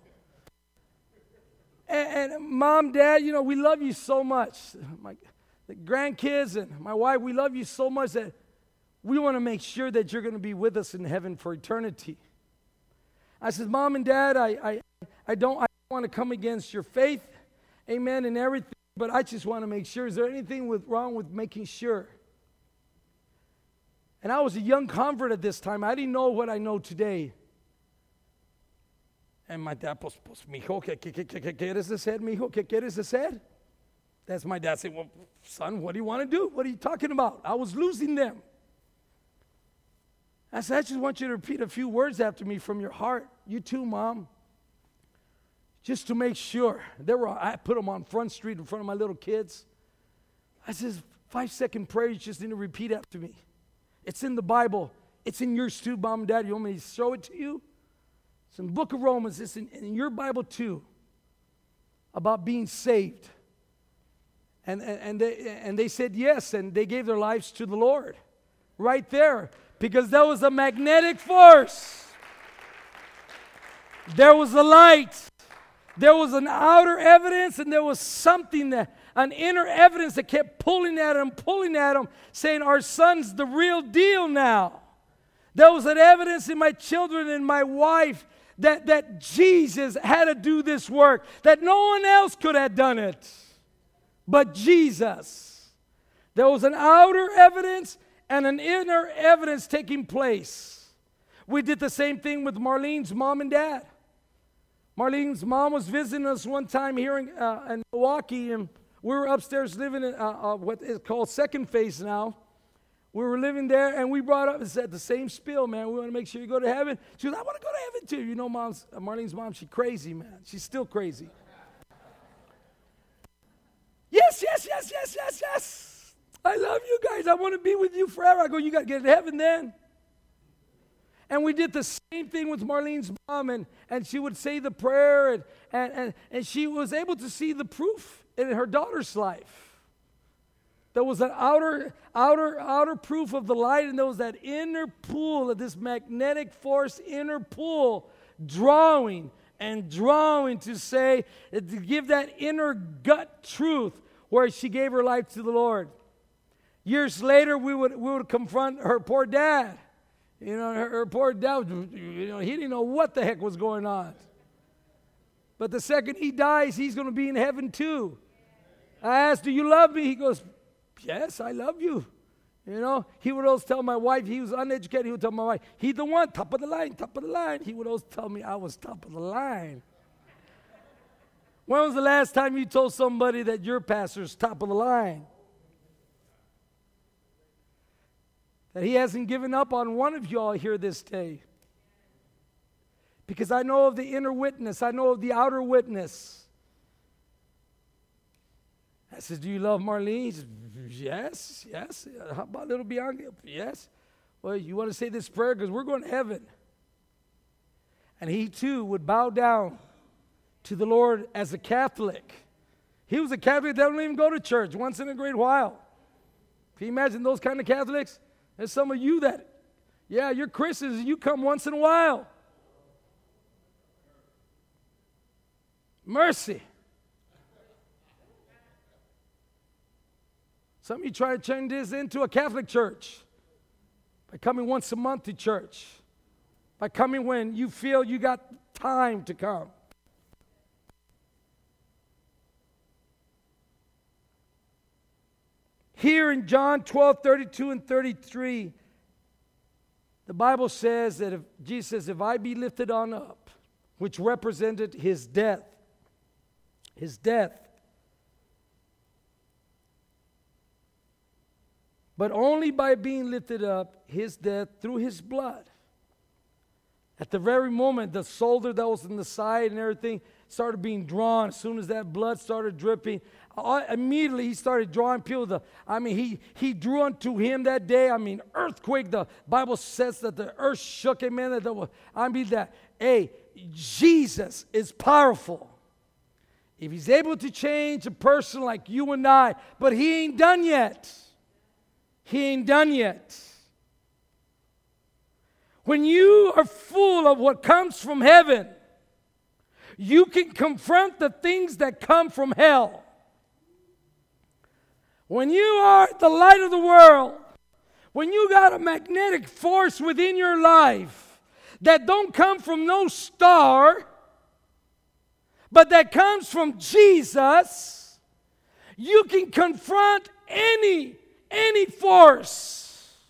And, and Mom, Dad, you know, we love you so much. My the grandkids and my wife, we love you so much that we want to make sure that you're going to be with us in heaven for eternity. I said, Mom and Dad, I, I, I don't I don't want to come against your faith, amen, and everything, but I just want to make sure. Is there anything with, wrong with making sure? And I was a young convert at this time. I didn't know what I know today. And my dad, pues, pues, mijo, ¿qué, qué, qué, qué quieres hacer, mijo? ¿Qué quieres hacer? That's my dad saying, well, son, what do you want to do? What are you talking about? I was losing them. I said, I just want you to repeat a few words after me from your heart. You too, Mom. Just to make sure. They were, I put them on Front Street in front of my little kids. I said, five-second prayer, you just need to repeat after me. It's in the Bible. It's in yours too, Mom and Dad. You want me to show it to you? It's in the book of Romans. It's in, in your Bible too, about being saved. And, and, and, they, and they said yes, and they gave their lives to the Lord. Right there. Because there was a magnetic force. There was a light. There was an outer evidence, and there was something, that, an inner evidence that kept pulling at him, pulling at him, saying, our son's the real deal now. There was an evidence in my children and my wife that, that Jesus had to do this work, that no one else could have done it but Jesus. There was an outer evidence and an inner evidence taking place. We did the same thing with Marlene's mom and dad. Marlene's mom was visiting us one time here in, uh, in Milwaukee, and we were upstairs living in uh, uh, what is called Second Phase now. We were living there, and we brought up, it's at the same spiel, man. We want to make sure you go to heaven. She goes, I want to go to heaven too. You know, mom's, uh, Marlene's mom, she's crazy, man. She's still crazy. Yes, yes, yes, yes, yes, yes. I love you guys. I want to be with you forever. I go, you got to get to heaven then. And we did the same thing with Marlene's mom, and, and she would say the prayer, and, and, and, and she was able to see the proof in her daughter's life. There was an outer, outer, outer proof of the light, and there was that inner pull of this magnetic force, inner pull, drawing and drawing to say, to give that inner gut truth where she gave her life to the Lord. Years later, we would, we would confront her poor dad. You know, her, her poor dad, you know, he didn't know what the heck was going on. But the second he dies, he's going to be in heaven too. I asked, do you love me? He goes, yes, I love you. You know, he would always tell my wife, he was uneducated, he would tell my wife, he's the one, top of the line, top of the line. He would always tell me I was top of the line. When was the last time you told somebody that your pastor's top of the line? That he hasn't given up on one of y'all here this day. Because I know of the inner witness. I know of the outer witness. I said, do you love Marlene? He said, yes, yes. How about little Bianca? Yes. Well, you want to say this prayer because we're going to heaven. And he too would bow down to the Lord as a Catholic. He was a Catholic that don't even go to church once in a great while. Can you imagine those kind of Catholics? There's some of you that, yeah, you're Christians, you come once in a while. Mercy. Some of you try to turn this into a Catholic church by coming once a month to church, by coming when you feel you got time to come. Here in John twelve, thirty-two and thirty-three, the Bible says that if Jesus says, if I be lifted on up, which represented his death, his death, but only by being lifted up, his death through his blood. At the very moment, the soldier that was in the side and everything started being drawn. As soon as that blood started dripping, uh, immediately he started drawing people. The, I mean, he, he drew unto him that day. I mean, earthquake. The Bible says that the earth shook. Amen. That the, I mean that, hey, Jesus is powerful. If he's able to change a person like you and I, but he ain't done yet. He ain't done yet. When you are full of what comes from heaven, you can confront the things that come from hell. When you are the light of the world, when you got a magnetic force within your life that don't come from no star, but that comes from Jesus, you can confront any, any force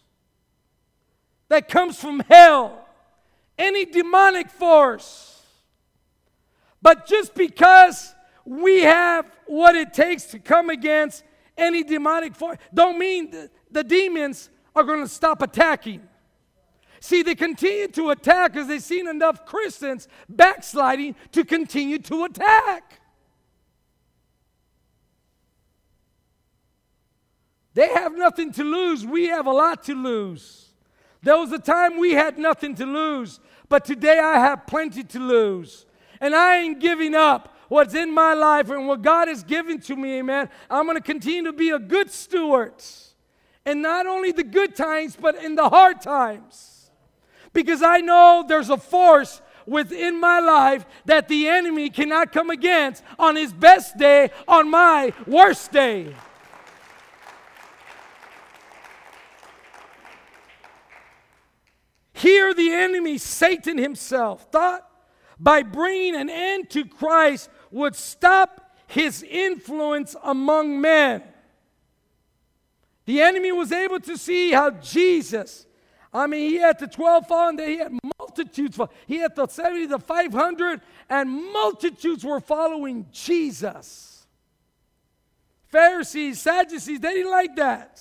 that comes from hell, any demonic force. But just because we have what it takes to come against any demonic force, don't mean the, the demons are going to stop attacking. See, they continue to attack because they've seen enough Christians backsliding to continue to attack. They have nothing to lose. We have a lot to lose. There was a time we had nothing to lose, but today I have plenty to lose. And I ain't giving up what's in my life and what God has given to me, amen. I'm going to continue to be a good steward. And not only the good times, but in the hard times. Because I know there's a force within my life that the enemy cannot come against on his best day, on my worst day. Here the enemy, Satan himself, thought by bringing an end to Christ would stop his influence among men. The enemy was able to see how Jesus, I mean, he had the twelve following, he had multitudes, he had the seventy, the five hundred, and multitudes were following Jesus. Pharisees, Sadducees, they didn't like that.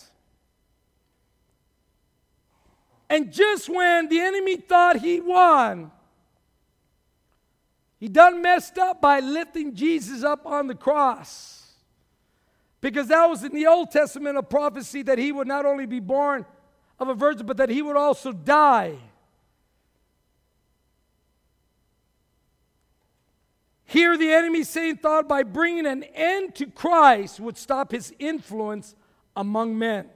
And just when the enemy thought he won, he done messed up by lifting Jesus up on the cross. Because that was in the Old Testament a prophecy that he would not only be born of a virgin, but that he would also die. Here the enemy, Satan, thought by bringing an end to Christ would stop his influence among men.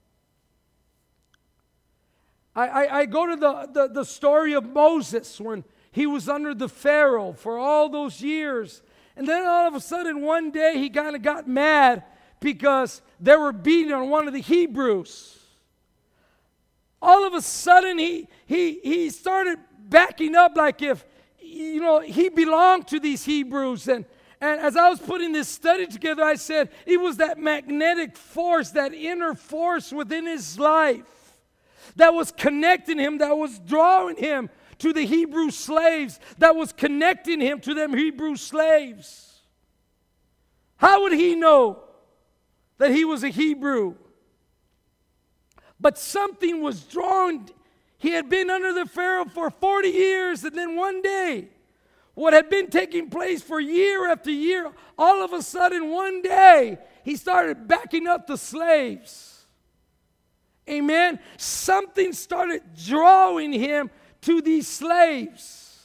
I, I, I go to the, the, the story of Moses when he was under the Pharaoh for all those years. And then all of a sudden one day he kind of got mad because they were beating on one of the Hebrews. All of a sudden he, he, he started backing up like if, you know, he belonged to these Hebrews. And, and as I was putting this study together, I said it was that magnetic force, that inner force within his life that was connecting him, that was drawing him to the Hebrew slaves, that was connecting him to them Hebrew slaves. How would he know that he was a Hebrew? But something was drawn. He had been under the Pharaoh for forty years, and then one day, what had been taking place for year after year, all of a sudden one day, he started backing up the slaves. Amen. Something started drawing him to these slaves.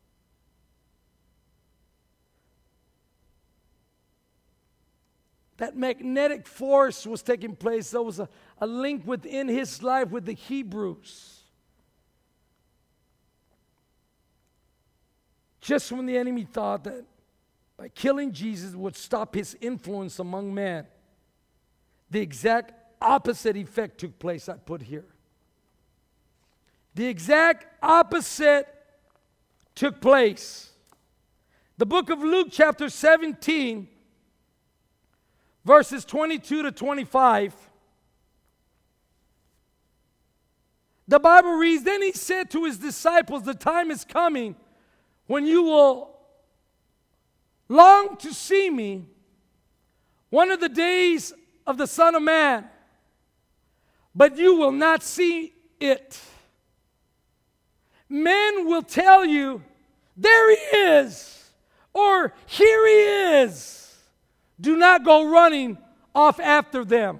That magnetic force was taking place. There was a, a link within his life with the Hebrews. Just when the enemy thought that by killing Jesus would stop his influence among men, the exact opposite effect took place, I put here. The exact opposite took place. The book of Luke chapter seventeen, verses twenty-two to twenty-five. The Bible reads, "Then he said to his disciples, the time is coming when you will long to see me, one of the days of the Son of Man, but you will not see it. Men will tell you, there he is, or here he is. Do not go running off after them.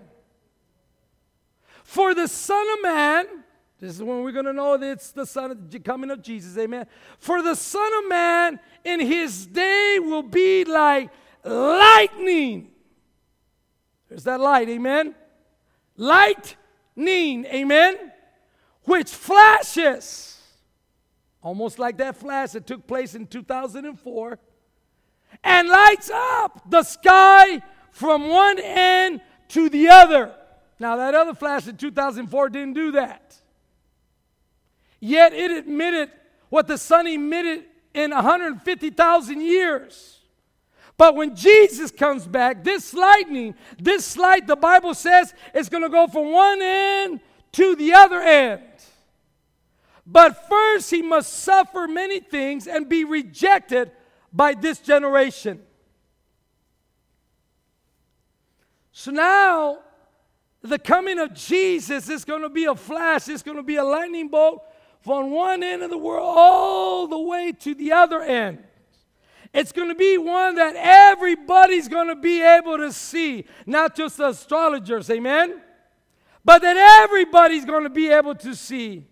For the Son of Man," this is when we're going to know that it's the Son of the coming of Jesus, amen. "For the Son of Man in his day will be like lightning." There's that light, amen. Lightning, amen, which flashes. Almost like that flash that took place in two thousand four. And lights up the sky from one end to the other. Now that other flash in two thousand four didn't do that. Yet it emitted what the sun emitted in one hundred fifty thousand years. But when Jesus comes back, this lightning, this light, the Bible says, is going to go from one end to the other end. But first he must suffer many things and be rejected by this generation. So now, the coming of Jesus is going to be a flash. It's going to be a lightning bolt from one end of the world all the way to the other end. It's going to be one that everybody's going to be able to see, not just the astrologers, amen? But that everybody's going to be able to see.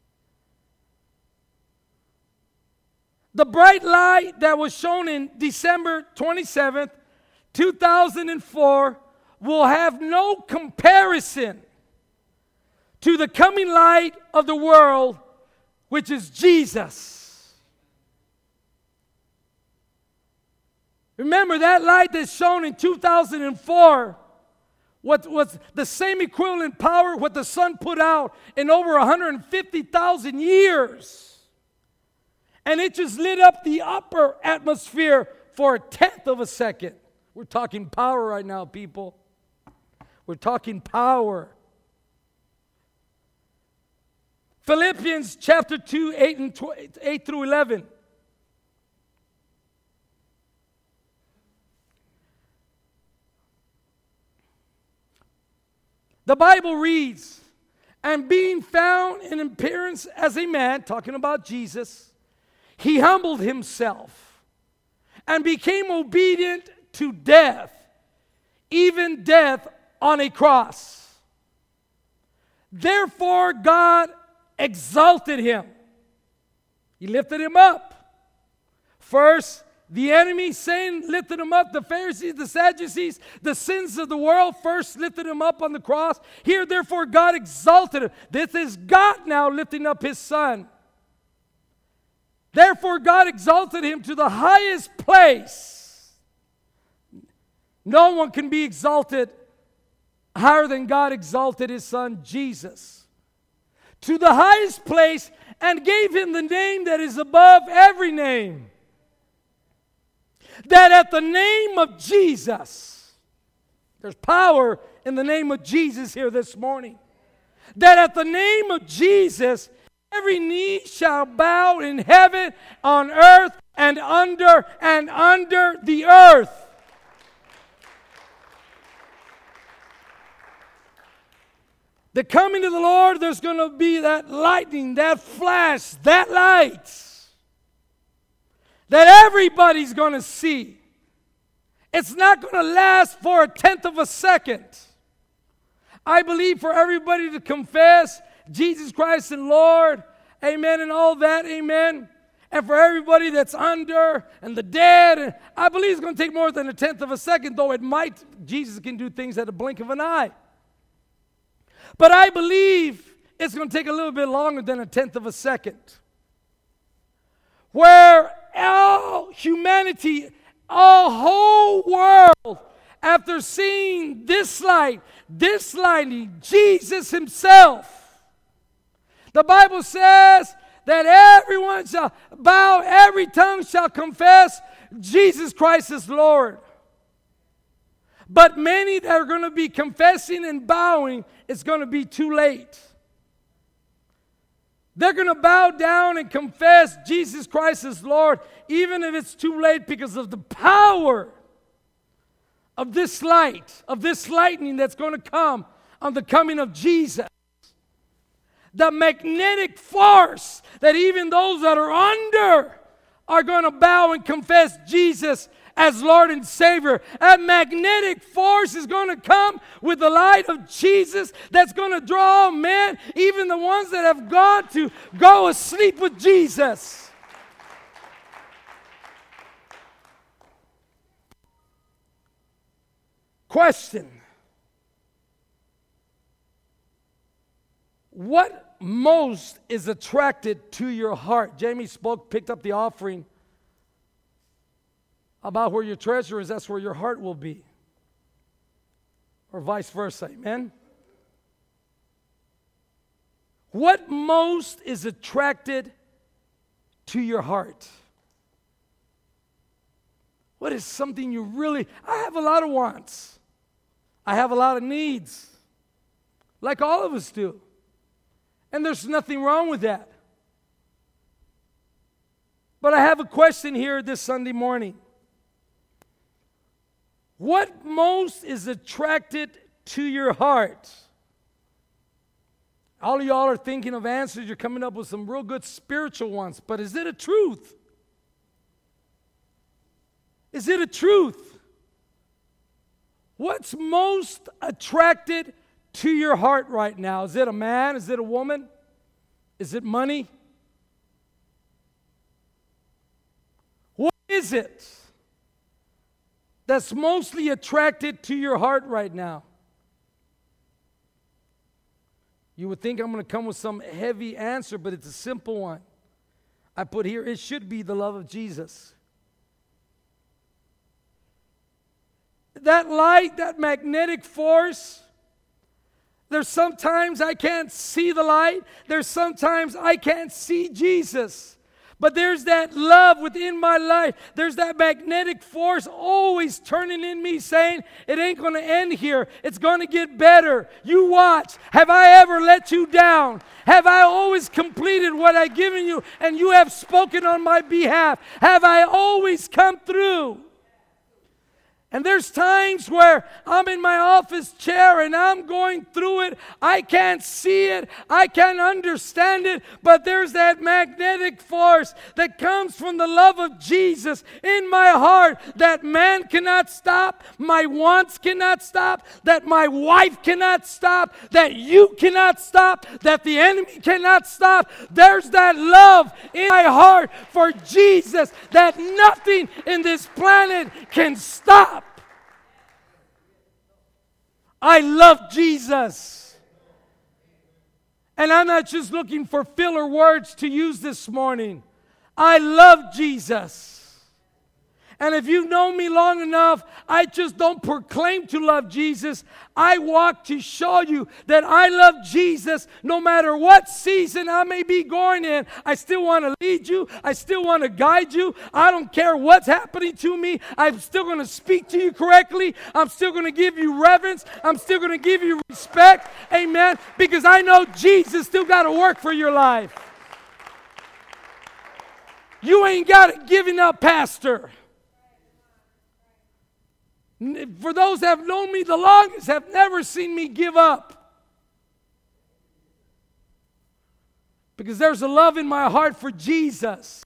The bright light that was shown in December twenty-seventh, two thousand four will have no comparison to the coming light of the world, which is Jesus. Remember, that light that's shown in two thousand four what was the same equivalent power what the sun put out in over one hundred fifty thousand years. And it just lit up the upper atmosphere for a tenth of a second. We're talking power right now, people. We're talking power. Philippians chapter two, eight, and tw- eight through eleven. The Bible reads, and being found in appearance as a man, talking about Jesus, he humbled himself and became obedient to death, even death on a cross. Therefore God exalted him. He lifted him up. First, the enemy, Satan, lifted him up. The Pharisees, the Sadducees, the sins of the world first lifted him up on the cross. Here, therefore, God exalted him. This is God now lifting up his son. Therefore, God exalted him to the highest place. No one can be exalted higher than God exalted his son, Jesus, to the highest place, and gave him the name that is above every name. That at the name of Jesus, there's power in the name of Jesus here this morning. That at the name of Jesus, every knee shall bow in heaven, on earth, and under, and under the earth. The coming of the Lord, there's going to be that lightning, that flash, that light that everybody's going to see. It's not going to last for a tenth of a second. I believe for everybody to confess Jesus Christ and Lord, amen, and all that, amen, and for everybody that's under and the dead, and I believe it's going to take more than a tenth of a second, though it might. Jesus can do things at a blink of an eye. But I believe it's going to take a little bit longer than a tenth of a second, where all humanity, our whole world, after seeing this light, this lightning, Jesus himself, the Bible says that everyone shall bow, every tongue shall confess Jesus Christ is Lord. But many that are going to be confessing and bowing, it's going to be too late. They're going to bow down and confess Jesus Christ as Lord, even if it's too late, because of the power of this light, of this lightning that's going to come on the coming of Jesus. The magnetic force that even those that are under are going to bow and confess Jesus as Lord and Savior. A magnetic force is going to come with the light of Jesus that's going to draw men, even the ones that have gone to go asleep with Jesus. Question. What most is attracted to your heart? Jamie spoke, picked up the offering about where your treasure is, that's where your heart will be. Or vice versa, amen? What most is attracted to your heart? What is something you really... I have a lot of wants. I have a lot of needs. Like all of us do. And there's nothing wrong with that. But I have a question here this Sunday morning. What most is attracted to your heart? All of y'all are thinking of answers. You're coming up with some real good spiritual ones. But is it a truth? Is it a truth? What's most attracted to your heart right now? Is it a man? Is it a woman? Is it money? What is it that's mostly attracted to your heart right now? You would think I'm going to come with some heavy answer, but it's a simple one. I put here, it should be the love of Jesus. That light, that magnetic force, there's sometimes I can't see the light. There's sometimes I can't see Jesus. But there's that love within my life. There's that magnetic force always turning in me saying, it ain't going to end here. It's going to get better. You watch. Have I ever let you down? Have I always completed what I've given you and you have spoken on my behalf? Have I always come through? And there's times where I'm in my office chair and I'm going through it. I can't see it. I can't understand it. But there's that magnetic force that comes from the love of Jesus in my heart that man cannot stop, my wants cannot stop, that my wife cannot stop, that you cannot stop, that the enemy cannot stop. There's that love in my heart for Jesus that nothing in this planet can stop. I love Jesus. And I'm not just looking for filler words to use this morning. I love Jesus. And if you know me long enough, I just don't proclaim to love Jesus. I walk to show you that I love Jesus no matter what season I may be going in. I still want to lead you. I still want to guide you. I don't care what's happening to me. I'm still going to speak to you correctly. I'm still going to give you reverence. I'm still going to give you respect. Amen. Because I know Jesus still got to work for your life. You ain't got it giving up, Pastor. For those that have known me the longest, have never seen me give up. Because there's a love in my heart for Jesus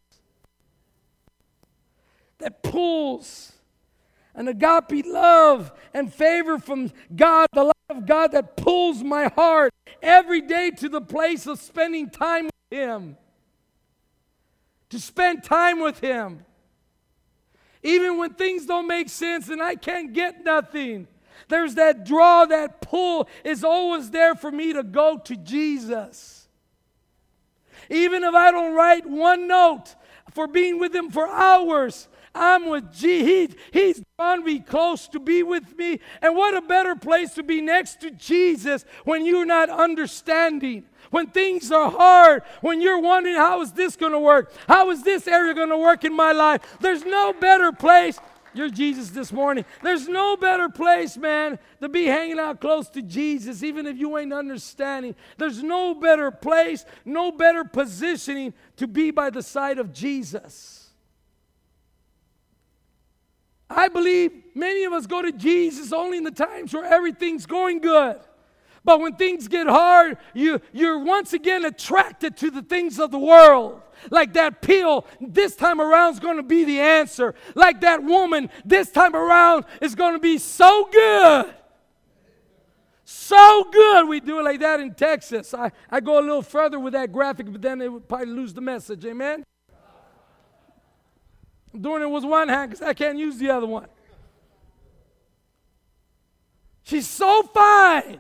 that pulls, an agape love and favor from God, the love of God that pulls my heart every day to the place of spending time with Him. To spend time with Him. Even when things don't make sense and I can't get nothing, there's that draw, that pull is always there for me to go to Jesus. Even if I don't write one note for being with Him for hours, I'm with Jesus. He, he's drawn me close to be with me. And what a better place to be next to Jesus when you're not understanding. When things are hard, when you're wondering, how is this going to work? How is this area going to work in my life? There's no better place. You're Jesus this morning. There's no better place, man, to be hanging out close to Jesus, even if you ain't understanding. There's no better place, no better positioning to be by the side of Jesus. I believe many of us go to Jesus only in the times where everything's going good. But when things get hard, you, you're once again attracted to the things of the world. Like that pill, this time around is going to be the answer. Like that woman, this time around is going to be so good. So good. We do it like that in Texas. I, I go a little further with that graphic, but then they would probably lose the message. Amen? I'm doing it with one hand because I can't use the other one. She's so fine.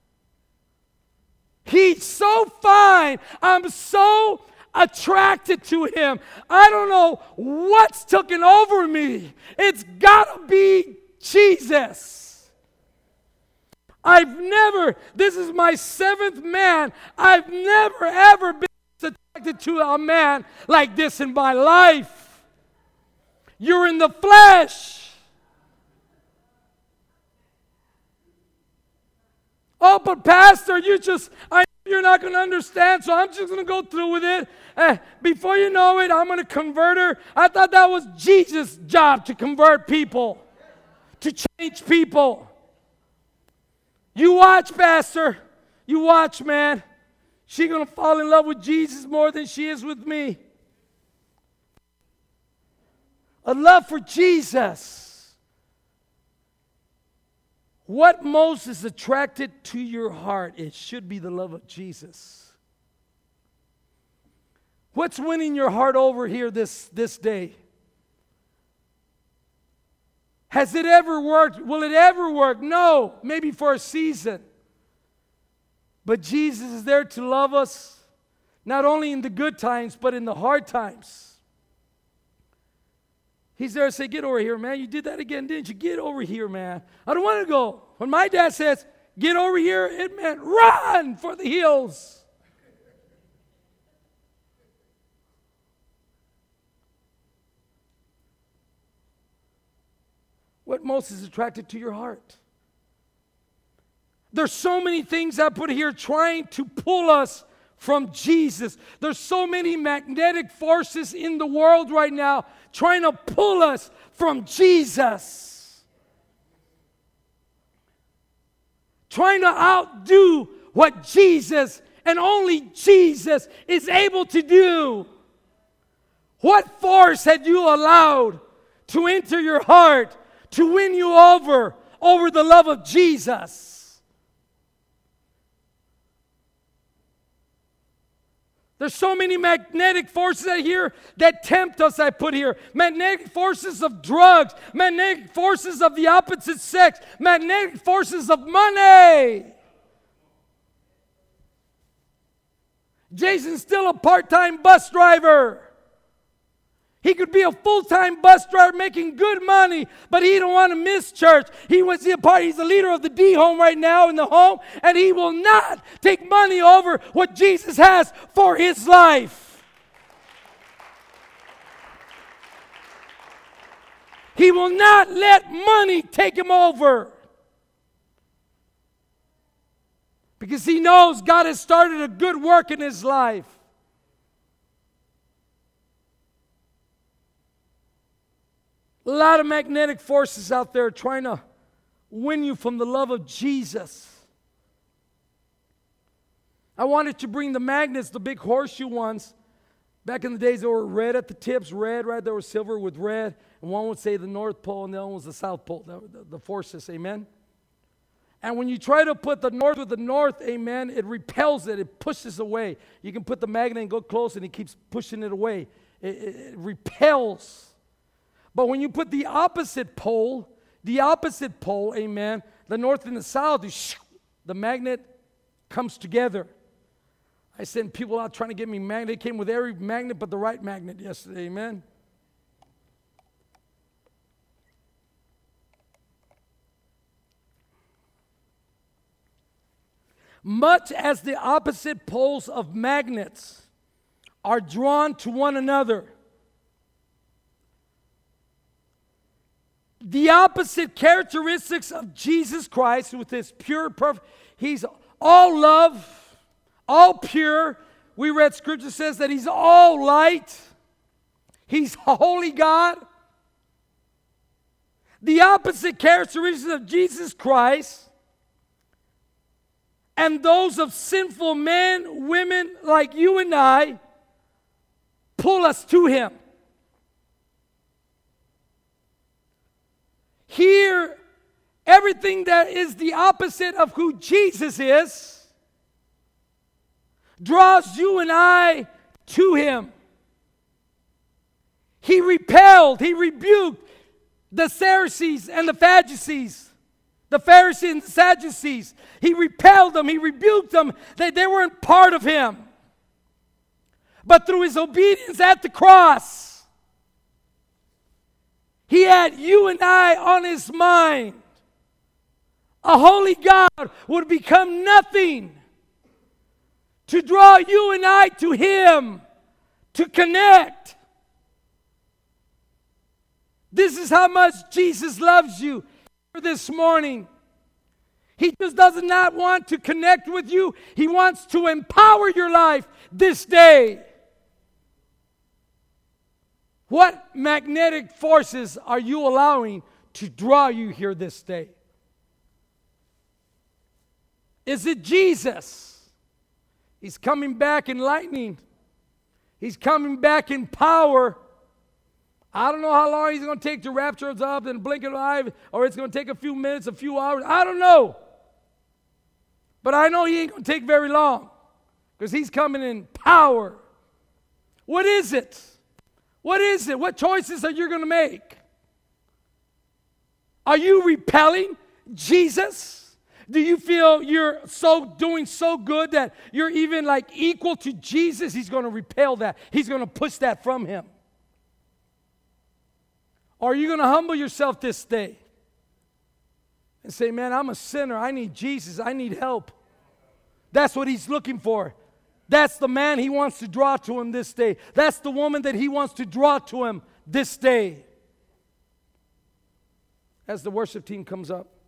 He's so fine. I'm so attracted to him. I don't know what's taken over me. It's got to be Jesus. I've never, this is my seventh man. I've never, ever been attracted to a man like this in my life. You're in the flesh. Oh, but Pastor, you just, I know you're not going to understand, so I'm just going to go through with it. Uh, before you know it, I'm going to convert her. I thought that was Jesus' job, to convert people, to change people. You watch, Pastor. You watch, man. She's going to fall in love with Jesus more than she is with me. A love for Jesus. What most is attracted to your heart? It should be the love of Jesus. What's winning your heart over here this, this day? Has it ever worked? Will it ever work? No, maybe for a season. But Jesus is there to love us, not only in the good times, but in the hard times. He's there to say, get over here, man. You did that again, didn't you? Get over here, man. I don't want to go. When my dad says, get over here, it meant run for the hills. What most is attracted to your heart? There's so many things I put here trying to pull us from Jesus. There's so many magnetic forces in the world right now trying to pull us from Jesus. Trying to outdo what Jesus and only Jesus is able to do. What force had you allowed to enter your heart to win you over, over the love of Jesus? There's so many magnetic forces out here that tempt us, I put here. Magnetic forces of drugs, magnetic forces of the opposite sex, magnetic forces of money. Jason's still a part-time bus driver. He could be a full-time bus driver making good money, but he don't want to miss church. He was a part, he's the leader of the D home right now in the home, and he will not take money over what Jesus has for his life. He will not let money take him over. Because he knows God has started a good work in his life. A lot of magnetic forces out there trying to win you from the love of Jesus. I wanted to bring the magnets, the big horseshoe ones. Back in the days, they were red at the tips, red, right? They were silver with red. And one would say the North Pole, and the other one was the South Pole, the, the, the forces, amen? And when you try to put the north with the north, amen, it repels it. It pushes away. You can put the magnet and go close, and it keeps pushing it away. It, it, it repels. But when you put the opposite pole, the opposite pole, amen, the north and the south, the magnet comes together. I sent people out trying to get me magnet. They came with every magnet but the right magnet yesterday, amen. Much as the opposite poles of magnets are drawn to one another, the opposite characteristics of Jesus Christ with his pure, perfect, he's all love, all pure. We read scripture says that he's all light. He's a holy God. The opposite characteristics of Jesus Christ and those of sinful men, women like you and I pull us to him. Here, everything that is the opposite of who Jesus is draws you and I to him. He repelled, he rebuked the Pharisees and the Sadducees, the Pharisees and the Sadducees. He repelled them, he rebuked them. They, they weren't part of him. But through his obedience at the cross, he had you and I on his mind. A holy God would become nothing to draw you and I to him, to connect. This is how much Jesus loves you this morning. He just does not want to connect with you. He wants to empower your life this day. What magnetic forces are you allowing to draw you here this day? Is it Jesus? He's coming back in lightning. He's coming back in power. I don't know how long he's going to take to rapture us up and blink an eye, or it's going to take a few minutes, a few hours. I don't know. But I know he ain't going to take very long because he's coming in power. What is it? What is it? What choices are you going to make? Are you repelling Jesus? Do you feel you're so doing so good that you're even like equal to Jesus? He's going to repel that. He's going to push that from him. Or are you going to humble yourself this day and say, man, I'm a sinner. I need Jesus. I need help. That's what he's looking for. That's the man he wants to draw to him this day. That's the woman that he wants to draw to him this day. As the worship team comes up.